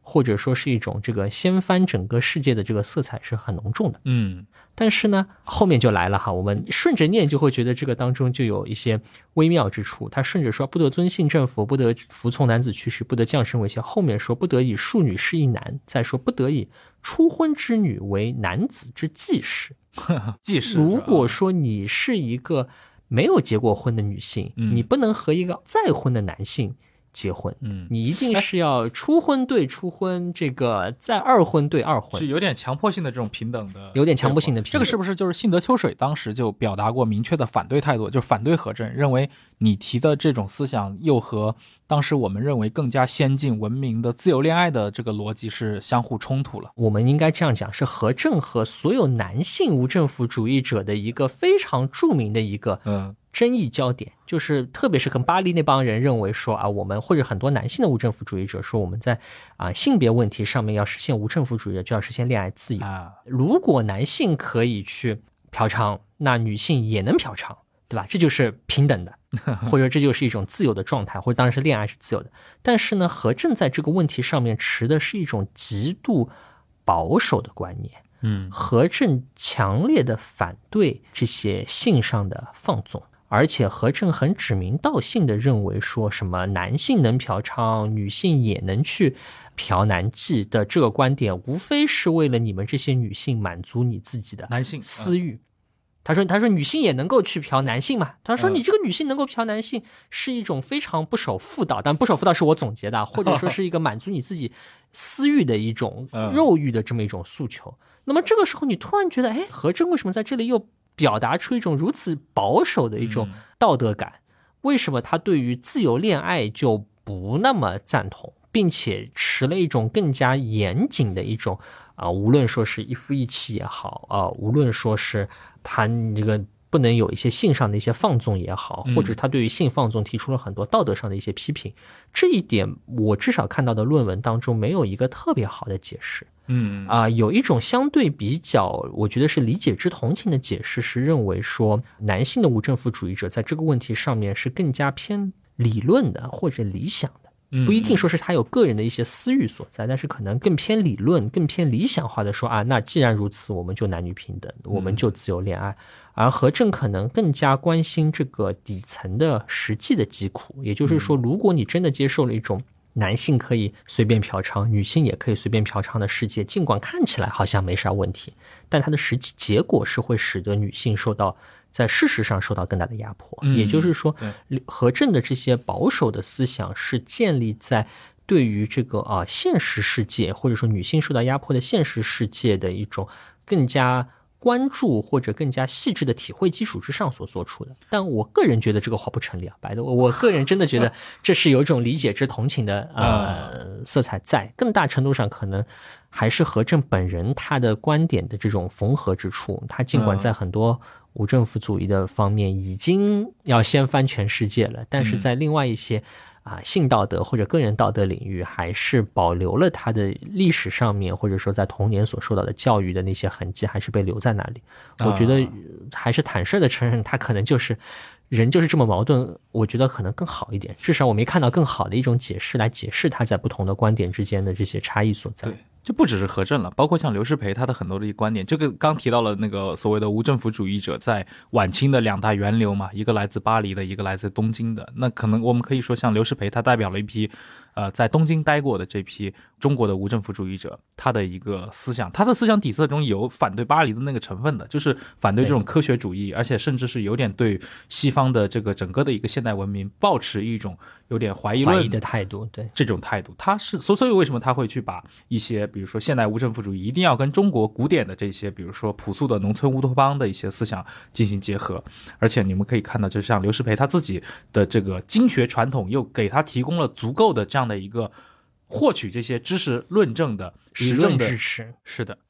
或者说是一种这个掀翻整个世界的这个色彩是很浓重的。但是呢，后面就来了哈，我们顺着念就会觉得这个当中就有一些微妙之处。他顺着说不得遵信政府，不得服从男子去世，不得降生为妾，后面说不得以庶女侍一男，再说不得以初婚之女为男子之继室。 继室， 如果说你是一个没有结过婚的女性，你不能和一个再婚的男性结婚，你一定是要初婚对初婚，这个再二婚对二婚， 是有点强迫性的这种平等的， 有点强迫性的平等。 这个是不是就是信德秋水当时就表达过明确的反对态度，就是反对和政，认为你提的这种思想又和当时我们认为更加先进文明的自由恋爱的这个逻辑是相互冲突了？ 我们应该这样讲，是和政和所有男性无政府主义者的一个非常著名的一个争议焦点，就是特别是跟巴黎那帮人认为说我们或者很多男性的无政府主义者说我们在性别问题上面要实现无政府主义，就要实现恋爱自由。如果男性可以去嫖娼，那女性也能嫖娼，对吧？这就是平等的，或者这就是一种自由的状态，或者当然是恋爱是自由的。但是呢，和政在这个问题上面持的是一种极度保守的观念。和政强烈的反对这些性上的放纵，而且和政很指名道姓的认为说什么男性能嫖娼，女性也能去嫖男妓的这个观点，无非是为了你们这些女性满足你自己的男性私欲。他说女性也能够去嫖男性嘛？他说你这个女性能够嫖男性是一种非常不守妇道，但不守妇道是我总结的，或者说是一个满足你自己私欲的一种肉欲的这么一种诉求。那么这个时候你突然觉得，和政为什么在这里又表达出一种如此保守的一种道德感？为什么他对于自由恋爱就不那么赞同，并且持了一种更加严谨的一种无论说是一夫一妻也好，无论说是他这个不能有一些性上的一些放纵也好，或者他对于性放纵提出了很多道德上的一些批评，这一点我至少看到的论文当中没有一个特别好的解释。有一种相对比较我觉得是理解之同情的解释，是认为说男性的无政府主义者在这个问题上面是更加偏理论的或者理想的，不一定说是他有个人的一些私欲所在，但是可能更偏理论更偏理想化的说那既然如此，我们就男女平等，我们就自由恋爱。而和政可能更加关心这个底层的实际的疾苦，也就是说如果你真的接受了一种男性可以随便嫖娼，女性也可以随便嫖娼的世界，尽管看起来好像没啥问题，但它的实际结果是会使得女性在事实上受到更大的压迫。也就是说和政的这些保守的思想是建立在对于这个现实世界，或者说女性受到压迫的现实世界的一种更加关注或者更加细致的体会基础之上所做出的。但我个人觉得这个话不成立白的，我个人真的觉得这是有一种理解之同情的色彩在，更大程度上可能还是和政本人他的观点的这种缝合之处。他尽管在很多无政府主义的方面已经要掀翻全世界了，但是在另外一些性道德或者个人道德领域还是保留了他的历史上面或者说在童年所受到的教育的那些痕迹，还是被留在那里。我觉得还是坦率的承认他可能就是人就是这么矛盾，我觉得可能更好一点，至少我没看到更好的一种解释来解释他在不同的观点之间的这些差异所在。 对，就不只是和政了，包括像刘师培他的很多的一个观点，这个刚提到了那个所谓的无政府主义者在晚清的两大源流嘛，一个来自巴黎的，一个来自东京的。那可能我们可以说像刘师培他代表了一批在东京待过的这批中国的无政府主义者，他的一个思想，他的思想底色中有反对巴黎的那个成分的，就是反对这种科学主义，而且甚至是有点对西方的这个整个的一个现代文明抱持一种有点怀疑的态度。对， 这种态度他是所以为什么他会去把一些比如说现代无政府主义一定要跟中国古典的这些比如说朴素的农村乌托邦的一些思想进行结合。而且你们可以看到，就像刘师培他自己的这个经学传统又给他提供了足够的这样的一个获取这些知识论证的实证的支持。 是的，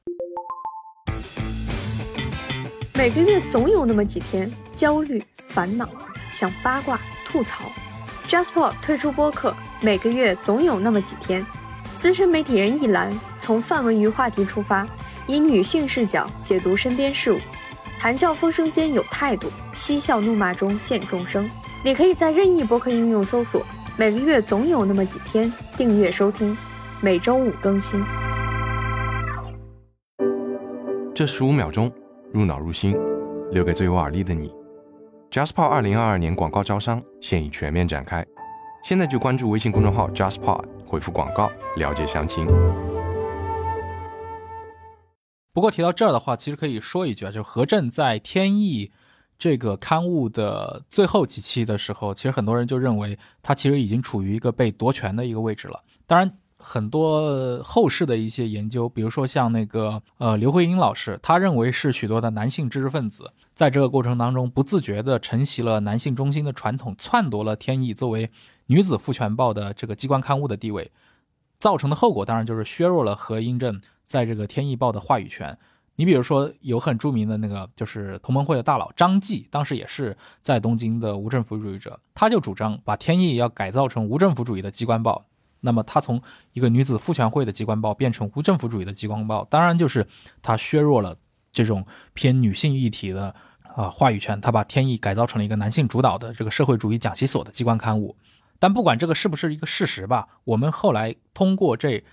每个月总有那么几天焦虑烦恼想八卦吐槽， JustPod 推出播客每个月总有那么几天，资深媒体人一栏从泛文娱话题出发，以女性视角解读身边事物，谈笑风生间有态度，嬉笑怒骂中见众生。你可以在任意播客应用搜索每个月总有那么几天订阅收听。 每周五更新。 这15秒钟入脑入心，留给最有耳力的你。JustPod 2022年广告招商现已全面展开，现在就关注微信公众号 JustPod， 回复广告了解详情。 不过提到这儿的话，其实可以说一句啊，就是何震在天意这个刊物的最后几期的时候，其实很多人就认为他其实已经处于一个被夺权的一个位置了。当然很多后世的一些研究，比如说像那个刘慧英老师，他认为是许多的男性知识分子在这个过程当中不自觉地承袭了男性中心的传统，篡夺了天意作为女子妇权报的这个机关刊物的地位，造成的后果当然就是削弱了何英正在这个天意报的话语权。你比如说有很著名的那个就是同盟会的大佬张继，当时也是在东京的无政府主义者，他就主张把天意要改造成无政府主义的机关报。那么他从一个女子妇权会的机关报变成无政府主义的机关报，当然就是他削弱了这种偏女性议题的话语权，他把天意改造成了一个男性主导的这个社会主义讲习所的机关刊物。但不管这个是不是一个事实吧，我们后来通过这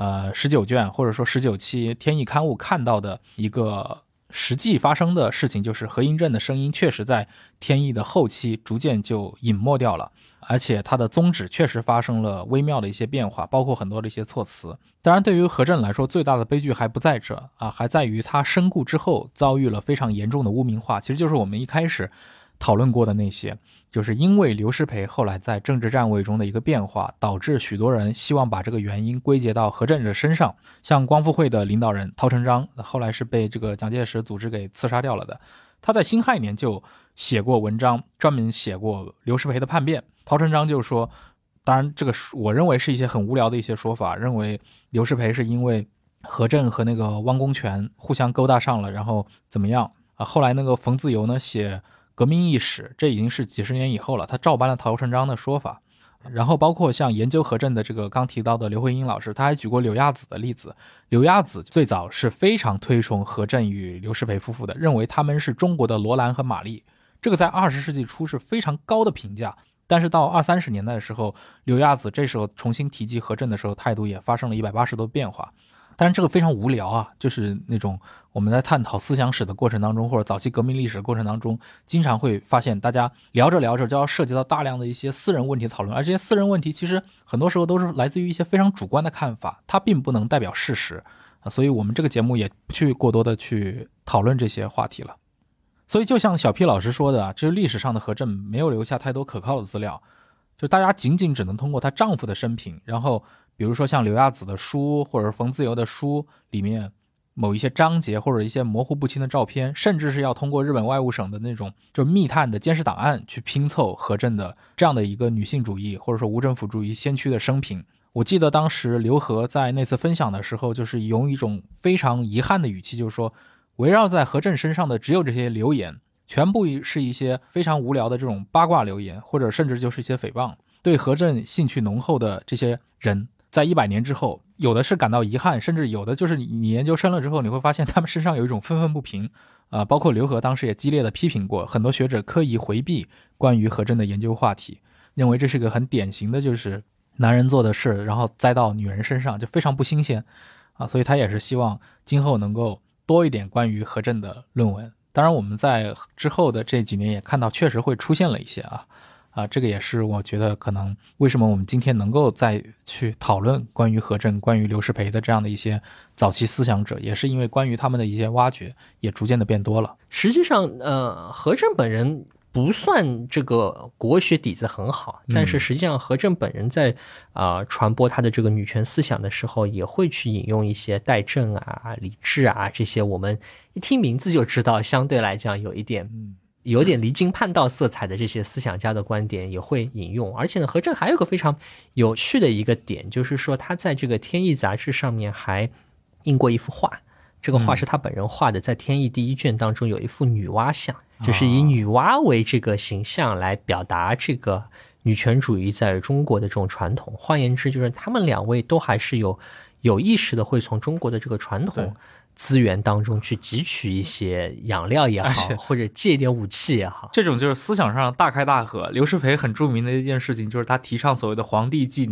19卷或者说19期天意刊物看到的一个实际发生的事情，就是何英正的声音确实在天意的后期逐渐就隐没掉了，而且他的宗旨确实发生了微妙的一些变化，包括很多的一些措辞。当然对于何震来说，最大的悲剧还不在这还在于他身故之后遭遇了非常严重的污名化，其实就是我们一开始讨论过的那些，就是因为刘师培后来在政治站位中的一个变化，导致许多人希望把这个原因归结到何震的身上。像光复会的领导人陶成章，后来是被这个蒋介石组织给刺杀掉了的，他在辛亥年就写过文章，专门写过刘师培的叛变。陶成章就说，当然这个我认为是一些很无聊的一些说法，认为刘师培是因为何震和那个汪公权互相勾搭上了，然后怎么样后来那个冯自由呢写革命意史，这已经是几十年以后了，他照搬了陶成章的说法。然后包括像研究何震的这个刚提到的刘慧英老师，他还举过柳亚子的例子。柳亚子最早是非常推崇何震与刘师培夫妇的，认为他们是中国的罗兰和玛丽，这个在20世纪初是非常高的评价。但是到20、30年代的时候，柳亚子这时候重新提及何震的时候，态度也发生了180度变化。但是这个非常无聊就是那种我们在探讨思想史的过程当中，或者早期革命历史的过程当中，经常会发现大家聊着聊着就要涉及到大量的一些私人问题讨论，而这些私人问题其实很多时候都是来自于一些非常主观的看法，它并不能代表事实所以我们这个节目也不去过多的去讨论这些话题了。所以就像小 P 老师说的这历史上的何震没有留下太多可靠的资料，就大家仅仅只能通过她丈夫的生平，然后比如说像柳亚子的书或者冯自由的书里面某一些章节或者一些模糊不清的照片，甚至是要通过日本外务省的那种就是密探的监视档案去拼凑何震的这样的一个女性主义或者说无政府主义先驱的生平。我记得当时刘和在那次分享的时候，就是用一种非常遗憾的语气，就是说围绕在何震身上的只有这些流言，全部是一些非常无聊的这种八卦流言，或者甚至就是一些诽谤。对何震兴趣浓厚的这些人在100年之后，有的是感到遗憾，甚至有的就是你研究深了之后，你会发现他们身上有一种愤愤不平包括刘和当时也激烈的批评过很多学者刻意回避关于何震的研究话题，认为这是个很典型的就是男人做的事然后栽到女人身上，就非常不新鲜所以他也是希望今后能够多一点关于何震的论文。当然我们在之后的这几年也看到确实会出现了一些这个也是我觉得可能为什么我们今天能够再去讨论关于何震关于刘师培的这样的一些早期思想者，也是因为关于他们的一些挖掘也逐渐的变多了。 实际上何震本人不算这个国学底子很好，但是实际上何震本人在传播他的这个女权思想的时候，也会去引用一些戴震李治这些我们一听名字就知道相对来讲有点离经叛道色彩的这些思想家的观点也会引用。而且呢，何震还有个非常有趣的一个点，就是说他在这个天意杂志上面还印过一幅画，这个画是他本人画的，在天意第1卷当中有一幅女娲像，就是以女娲为这个形象来表达这个女权主义在中国的这种传统。换言之，就是他们两位都还是有意识的会从中国的这个传统资源当中去汲取一些养料也好，或者借一点武器也好。 这种就是思想上大开大合。刘师培很著名的一件事情就是他提倡所谓的皇帝纪年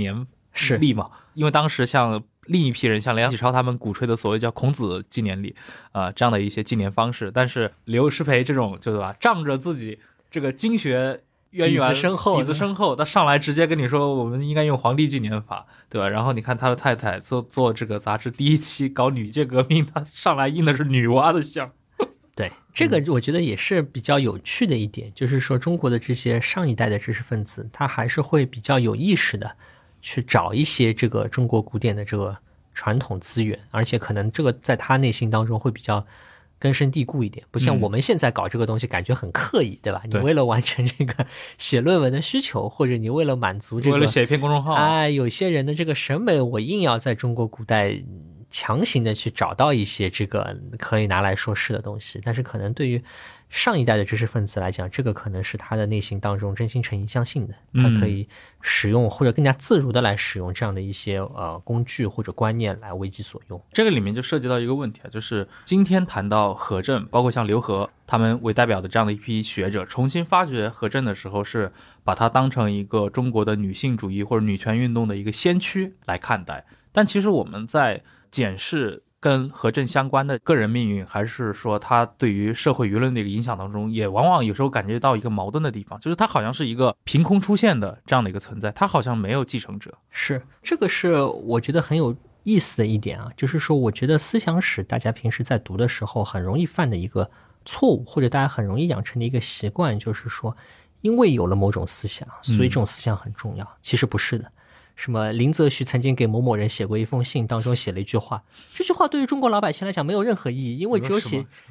例嘛。因为当时像另一批人，像梁启超他们鼓吹的所谓叫孔子纪年礼这样的一些纪年方式，但是刘师培这种对吧，仗着自己这个经学渊源底子深厚，他上来直接跟你说我们应该用皇帝纪年法，对吧？然后你看他的太太做这个杂志第一期搞女界革命，他上来印的是女娲的像。 对，这个我觉得也是比较有趣的一点，就是说中国的这些上一代的知识分子，他还是会比较有意识的去找一些这个中国古典的这个传统资源，而且可能这个在他内心当中会比较根深蒂固一点，不像我们现在搞这个东西感觉很刻意，对吧？你为了完成这个写论文的需求，或者你为了满足这个为了写一篇公众号， 有些人的这个审美，我硬要在中国古代强行的去找到一些这个可以拿来说事的东西，但是可能对于上一代的知识分子来讲，这个可能是他的内心当中真心诚意相信的，他可以使用或者更加自如的来使用这样的一些工具或者观念来为己所用。 这个里面就涉及到一个问题就是今天谈到核证，包括像刘和他们为代表的这样的一批学者重新发掘核证的时候，是把它当成一个中国的女性主义或者女权运动的一个先驱来看待。但其实我们在检视跟核证相关的个人命运，还是说他对于社会舆论的一个影响当中，也往往有时候感觉到一个矛盾的地方，就是他好像是一个凭空出现的这样的一个存在，他好像没有继承者。 是，这个是我觉得很有意思的一点啊，就是说我觉得思想史大家平时在读的时候很容易犯的一个错误，或者大家很容易养成的一个习惯，就是说因为有了某种思想，所以这种思想很重要。其实不是的。什么林则徐曾经给某某人写过一封信，当中写了一句话，这句话对于中国老百姓来讲没有任何意义，因为只有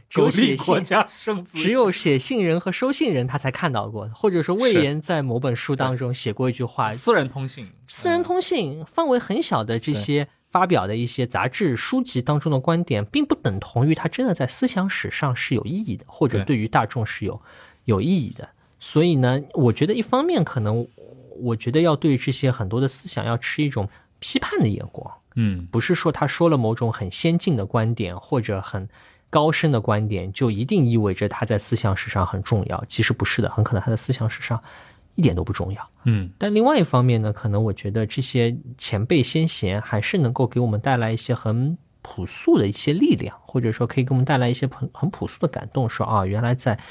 写信人和收信人他才看到过，或者说魏延在某本书当中写过一句话， 私人通信范围很小的这些发表的一些杂志书籍当中的观点，并不等同于他真的在思想史上是有意义的，或者对于大众是有意义的。所以呢，我觉得一方面可能我觉得要对这些很多的思想要持一种批判的眼光，不是说他说了某种很先进的观点或者很高深的观点就一定意味着他在思想史上很重要，其实不是的，很可能他在思想史上一点都不重要。但另外一方面呢，可能我觉得这些前辈先贤还是能够给我们带来一些很朴素的一些力量，或者说可以给我们带来一些很朴素的感动，说原来在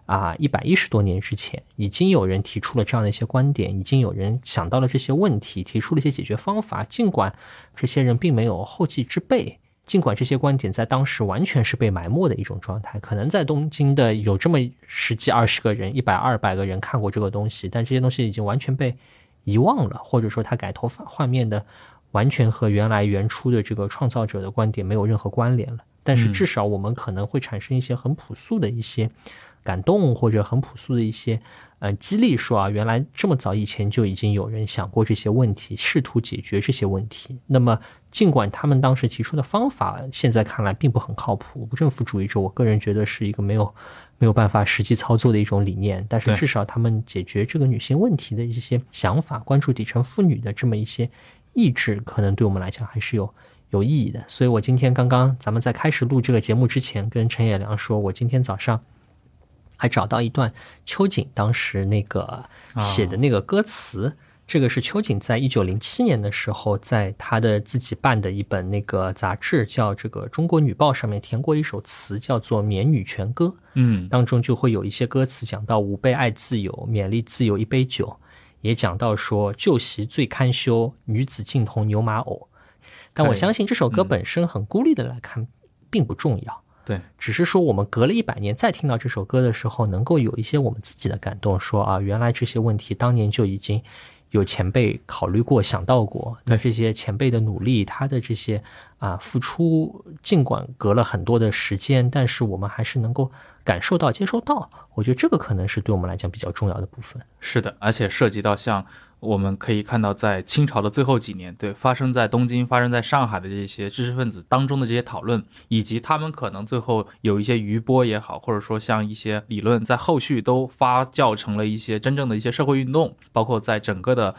110多年之前已经有人提出了这样的一些观点，已经有人想到了这些问题，提出了一些解决方法，尽管这些人并没有后继之辈，尽管这些观点在当时完全是被埋没的一种状态，可能在东京的有这么10几20个人100、200个人看过这个东西，但这些东西已经完全被遗忘了，或者说它改头换面的完全和原初的这个创造者的观点没有任何关联了。但是至少我们可能会产生一些很朴素的一些感动，或者很朴素的一些激励，说原来这么早以前就已经有人想过这些问题，试图解决这些问题。那么尽管他们当时提出的方法现在看来并不很靠谱，无政府主义者我个人觉得是一个没有办法实际操作的一种理念，但是至少他们解决这个女性问题的一些想法，关注底层妇女的这么一些意志，可能对我们来讲还是有意义的。所以我今天刚刚咱们在开始录这个节目之前跟陈也良说，我今天早上还找到一段秋瑾当时那个写的那个歌词，这个是秋瑾在1907年的时候在他的自己办的一本那个杂志叫这个中国女报上面填过一首词，叫做《勉女全歌》。当中就会有一些歌词讲到吾辈爱自由，勉励自由一杯酒，也讲到说旧习最堪羞，女子尽同牛马偶。但我相信这首歌本身很孤立的来看并不重要， 对， 只是说我们隔了100年再听到这首歌的时候，能够有一些我们自己的感动，说原来这些问题当年就已经有前辈考虑过想到过，那这些前辈的努力，他的这些付出，尽管隔了很多的时间，但是我们还是能够感受到接受到，我觉得这个可能是对我们来讲比较重要的部分。 是的，而且涉及到像我们可以看到在清朝的最后几年，对，发生在东京发生在上海的这些知识分子当中的这些讨论，以及他们可能最后有一些余波也好，或者说像一些理论在后续都发酵成了一些真正的一些社会运动，包括在整个的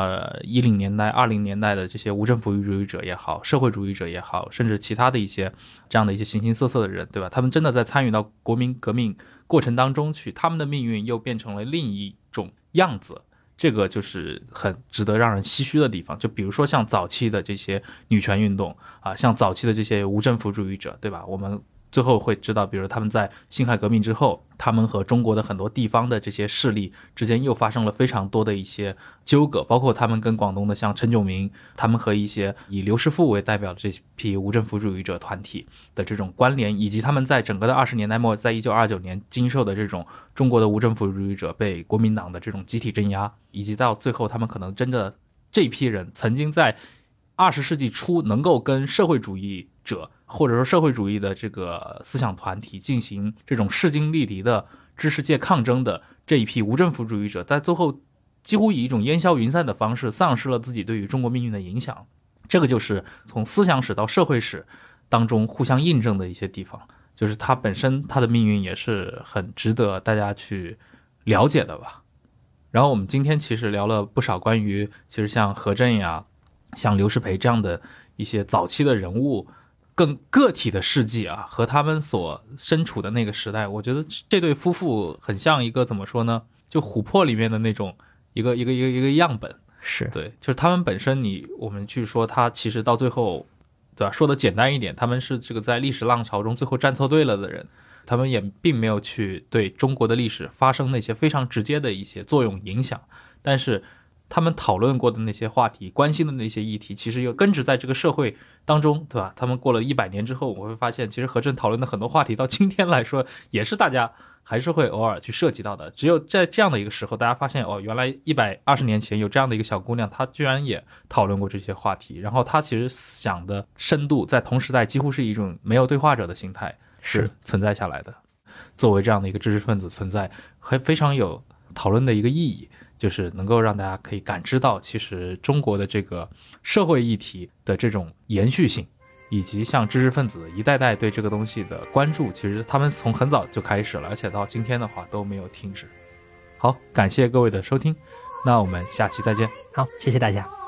10年代20年代的这些无政府主义者也好，社会主义者也好，甚至其他的一些这样的一些形形色色的人，对吧？他们真的在参与到国民革命过程当中去，他们的命运又变成了另一种样子， 这个就是很值得让人唏嘘的地方。就比如说像早期的这些女权运动啊，像早期的这些无政府主义者，对吧？我们最后会知道，比如他们在辛亥革命之后，他们和中国的很多地方的这些势力之间又发生了非常多的一些纠葛，包括他们跟广东的像陈炯明，他们和一些以刘师傅为代表的这批无政府主义者团体的这种关联，以及他们在整个的20年代末，在1929年经受的这种中国的无政府主义者被国民党的这种集体镇压，以及到最后他们可能真的这批人曾经在20世纪初能够跟社会主义者或者说社会主义的这个思想团体进行这种势均力敌的知识界抗争的这一批无政府主义者，在最后几乎以一种烟消云散的方式丧失了自己对于中国命运的影响。这个就是从思想史到社会史当中互相印证的一些地方，就是它本身它的命运也是很值得大家去了解的吧。然后我们今天其实聊了不少关于其实像何震呀，像刘师培这样的一些早期的人物更个体的事迹啊，和他们所身处的那个时代，我觉得这对夫妇很像一个怎么说呢，就琥珀里面的那种一个样本。 是对，就是他们本身我们去说他其实到最后，对吧，说的简单一点，他们是这个在历史浪潮中最后站错队了的人，他们也并没有去对中国的历史发生那些非常直接的一些作用影响，但是他们讨论过的那些话题，关心的那些议题，其实又根植在这个社会当中，对吧？他们过了100年之后，我会发现其实何震讨论的很多话题到今天来说也是大家还是会偶尔去涉及到的。只有在这样的一个时候，大家发现原来120年前有这样的一个小姑娘，她居然也讨论过这些话题，然后她其实想的深度在同时代几乎是一种没有对话者的心态是存在下来的。作为这样的一个知识分子存在，还非常有讨论的一个意义，就是能够让大家可以感知到其实中国的这个社会议题的这种延续性，以及像知识分子一代代对这个东西的关注，其实他们从很早就开始了，而且到今天的话都没有停止。好，感谢各位的收听，那我们下期再见。 好，谢谢大家。